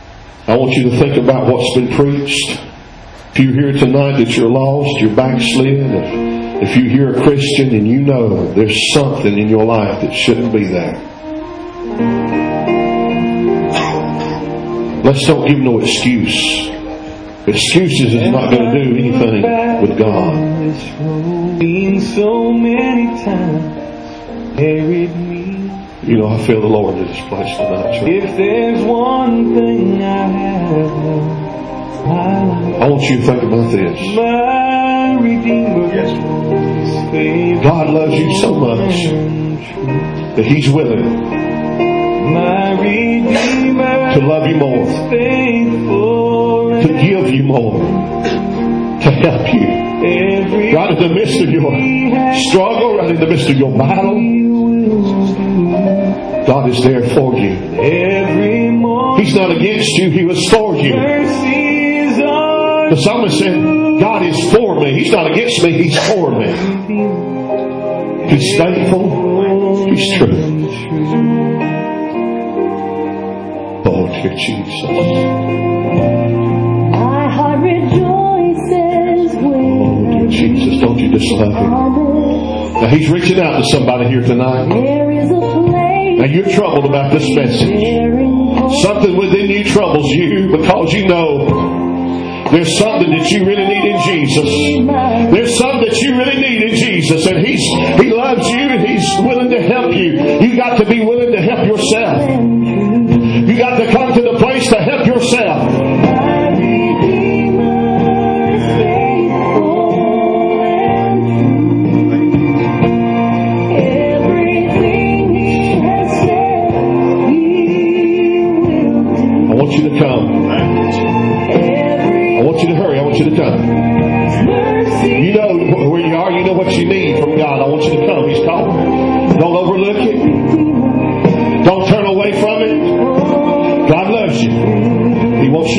I want you to think about what's been preached. If you're here tonight that you're lost, you're backslid, if you hear a Christian and you know there's something in your life that shouldn't be there, let's don't give no excuse. Excuses is not going to do anything with God. So many times carried me. I feel the Lord in this place tonight, church. If there's one thing I have, I want you to think about this. My Redeemer, God loves you so much that He's willing my Redeemer, to love you more, to give you more, to help you. Right in the midst of your struggle, right in the midst of your battle, God is there for you. He's not against you, He was for you. The psalmist said, God is for me. He's not against me, He's for me. He's faithful, He's true. Oh, dear Jesus. My heart rejoices when Oh, dear Jesus, don't you just love Him? Now, He's reaching out to somebody here tonight. there is a place. Now, you're troubled about this message. Something within you troubles you because you know there's something that you really need in Jesus. There's something that you really need in Jesus, and He loves you and He's willing to help you. You got to be willing to help yourself. You got to come to the place to help yourself. My Redeemer is faithful and true. Everything He has said He will do. I want you to come. I want you to hurry. I want you to come. You know where you are. You know what you need from God. I want you to come. He's calling. Don't overlook it. Don't turn away from it. God loves you. He wants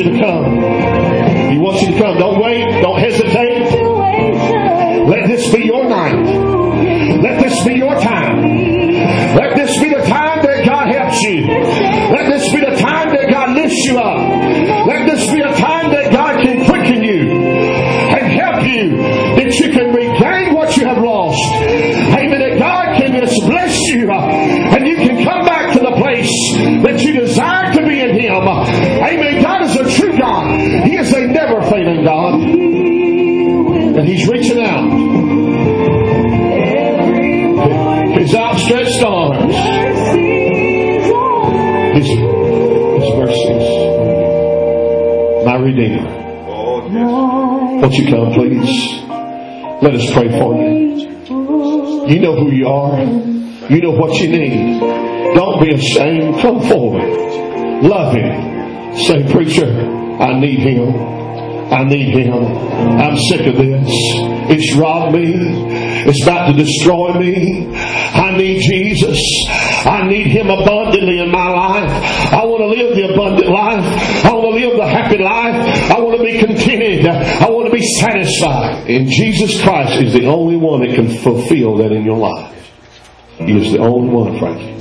that you can regain what you have lost. Amen. That God can just bless you and you can come back to the place that you desire to be in Him. Amen. God is a true God. He is a never failing God. And He's reaching out His outstretched arms, His mercies. My Redeemer. Won't you come, please? Let us pray for you. You know who you are. You know what you need. Don't be ashamed. Come forward. Love Him. Say, preacher, I need Him. I need Him. I'm sick of this. It's robbed me. It's about to destroy me. I need Jesus. I need Him abundantly in my life. I want to live the abundant life. I want to live the happy life. I want to be contented. I want to be satisfied. And Jesus Christ is the only one that can fulfill that in your life. He is the only one, Frankie.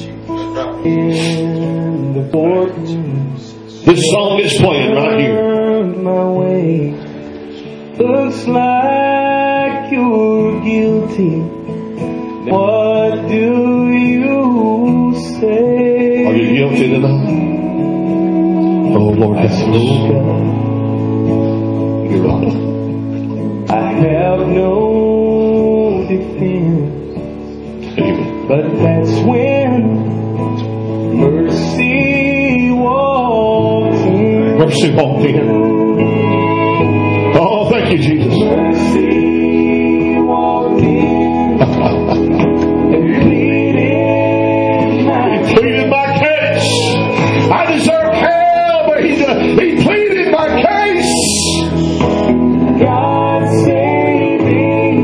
This song is playing right here. My way. Looks like you're guilty. What do you say? Are you guilty tonight? Oh Lord, help us. You're right. I have no defense. Amen. But that's when mercy walks in. Mercy walked in. Oh, thank you, Jesus. Mercy walked in and pleaded my case. I deserve hell, but He pleaded my case. God saving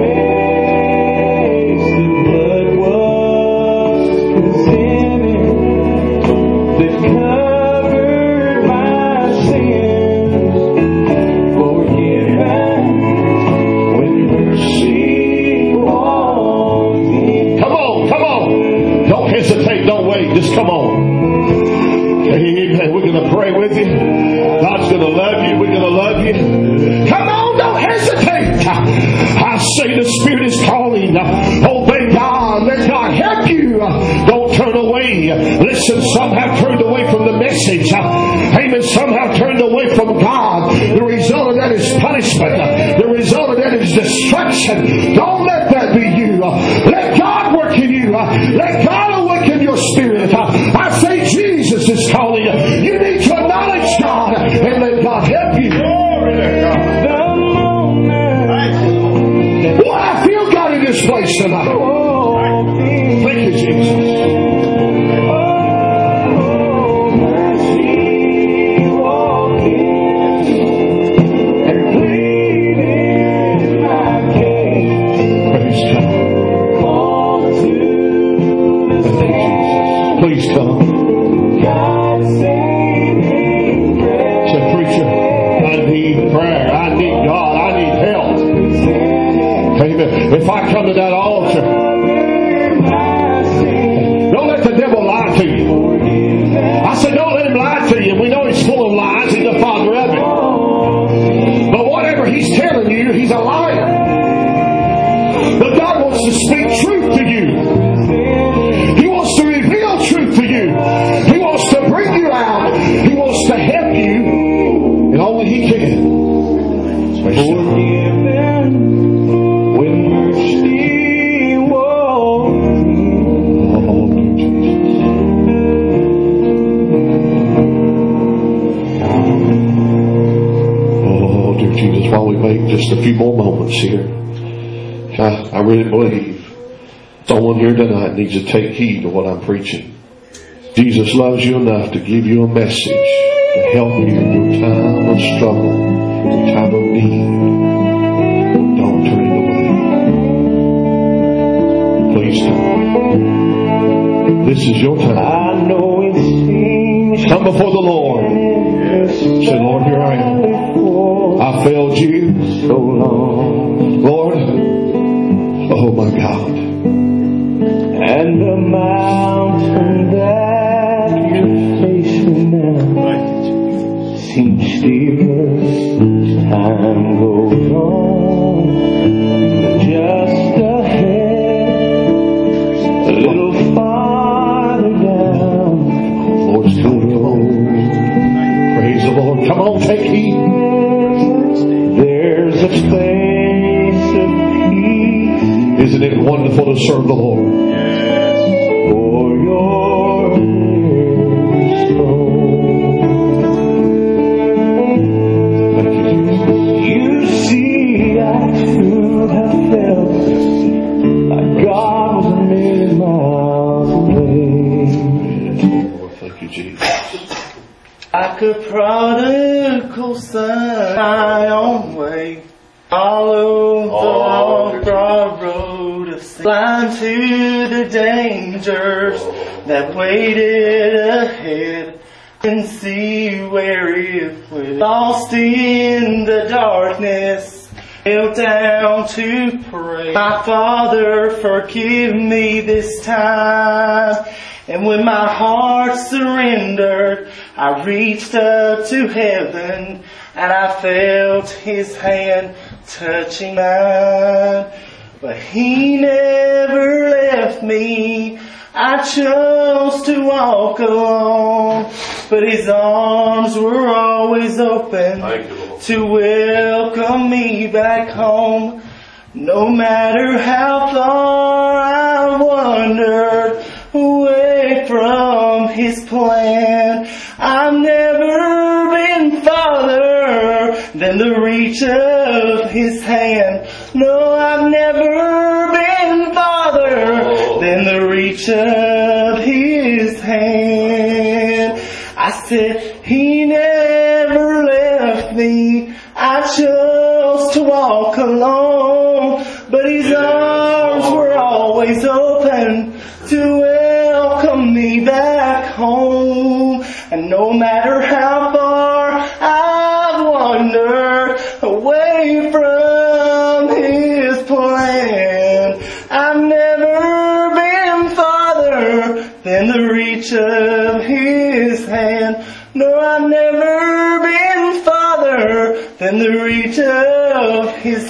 grace. The blood was presented that covered my sins. Forgiven when mercy walked in. Come on. Don't hesitate. Don't wait. Just come on. Amen. We're going to pray with you. God's going to love you. We're going to love you. Come on. Don't hesitate. I say the Spirit is calling. Obey God. Let God help you. Don't turn away. Listen, some have turned away from the message. Amen. Some have turned away from God. The result of that is punishment. The result of that is destruction. Don't let that be you. Let God work in you. Let God awaken your spirit. I say Jesus is calling you. You need to acknowledge God and let God help you. Well, I feel God in this place tonight. Thank you, Jesus. Please come. Say, preacher, I need prayer. I need God. I need help. Amen. If I come to that altar, don't let the devil lie to you. I said, don't let him lie to you. We know he's full of lies. He's the father of it. But whatever he's telling you, he's a liar. But God wants to speak truth to you. He wants to reveal truth to you. He wants to bring you out. He wants to help you. And only He can. Forgiven when mercy walks Oh, dear Jesus, while we make just a few more moments here, I really believe someone here tonight needs to take heed of what I'm preaching. Jesus loves you enough to give you a message to help you in your time of struggle, your time of need. Don't turn it away. Please come. This is your time. I know it seems Come before the Lord. Say, Lord, here I am. I failed you so long. Lord. Oh my God. And the mountain that you're facing now seems steeper as time goes on. Isn't it wonderful to serve the Lord? For your grace, Thank you, Jesus. you see, I too have felt like God was a million miles away. Lord, thank you, Jesus. Like a prodigal son, my own way. Follow the long broad road of sin, blind to the dangers that waited ahead, and see where it went. Lost in the darkness, knelt down to pray. My Father, forgive me this time. And when my heart surrendered, I reached up to heaven, and I felt His hand touching mine. But He never left me. I chose to walk alone, but His arms were always open to welcome me back home. No matter how far I wandered away from His plan, I've never been farther than the reach of His hand. No, I've never been farther than the reach of His hand. I said, He never left me. I chose to walk alone, but His arms were always open to welcome me back home. And no matter how far I've wandered away from His plan, I've never been farther than the reach of His hand. No, I've never been farther than the reach of His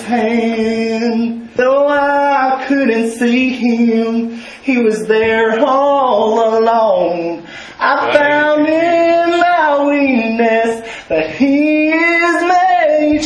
hand. Though I couldn't see Him, He was there all along. I found in my weakness that He is made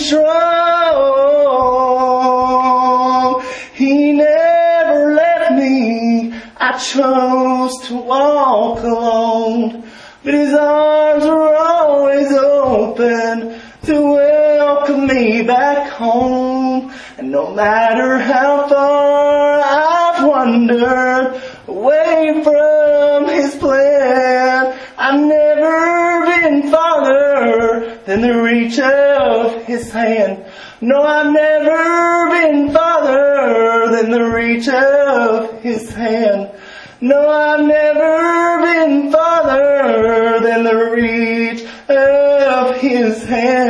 strong. He never left me. I chose to walk alone, but His arms were always open to welcome me back home. And no matter how far I've wandered away from His plan, I've never been farther than the reach of His hand. No, I've never been farther than the reach of His hand. No, I've never been farther than the reach of His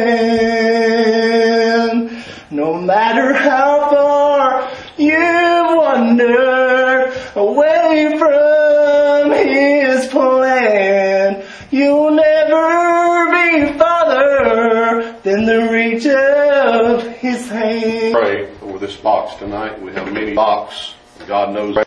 hand. No matter how far you've wandered away from His plan, you'll never be farther than the reach of His hand. Pray over this box tonight. We have a mini box. God knows.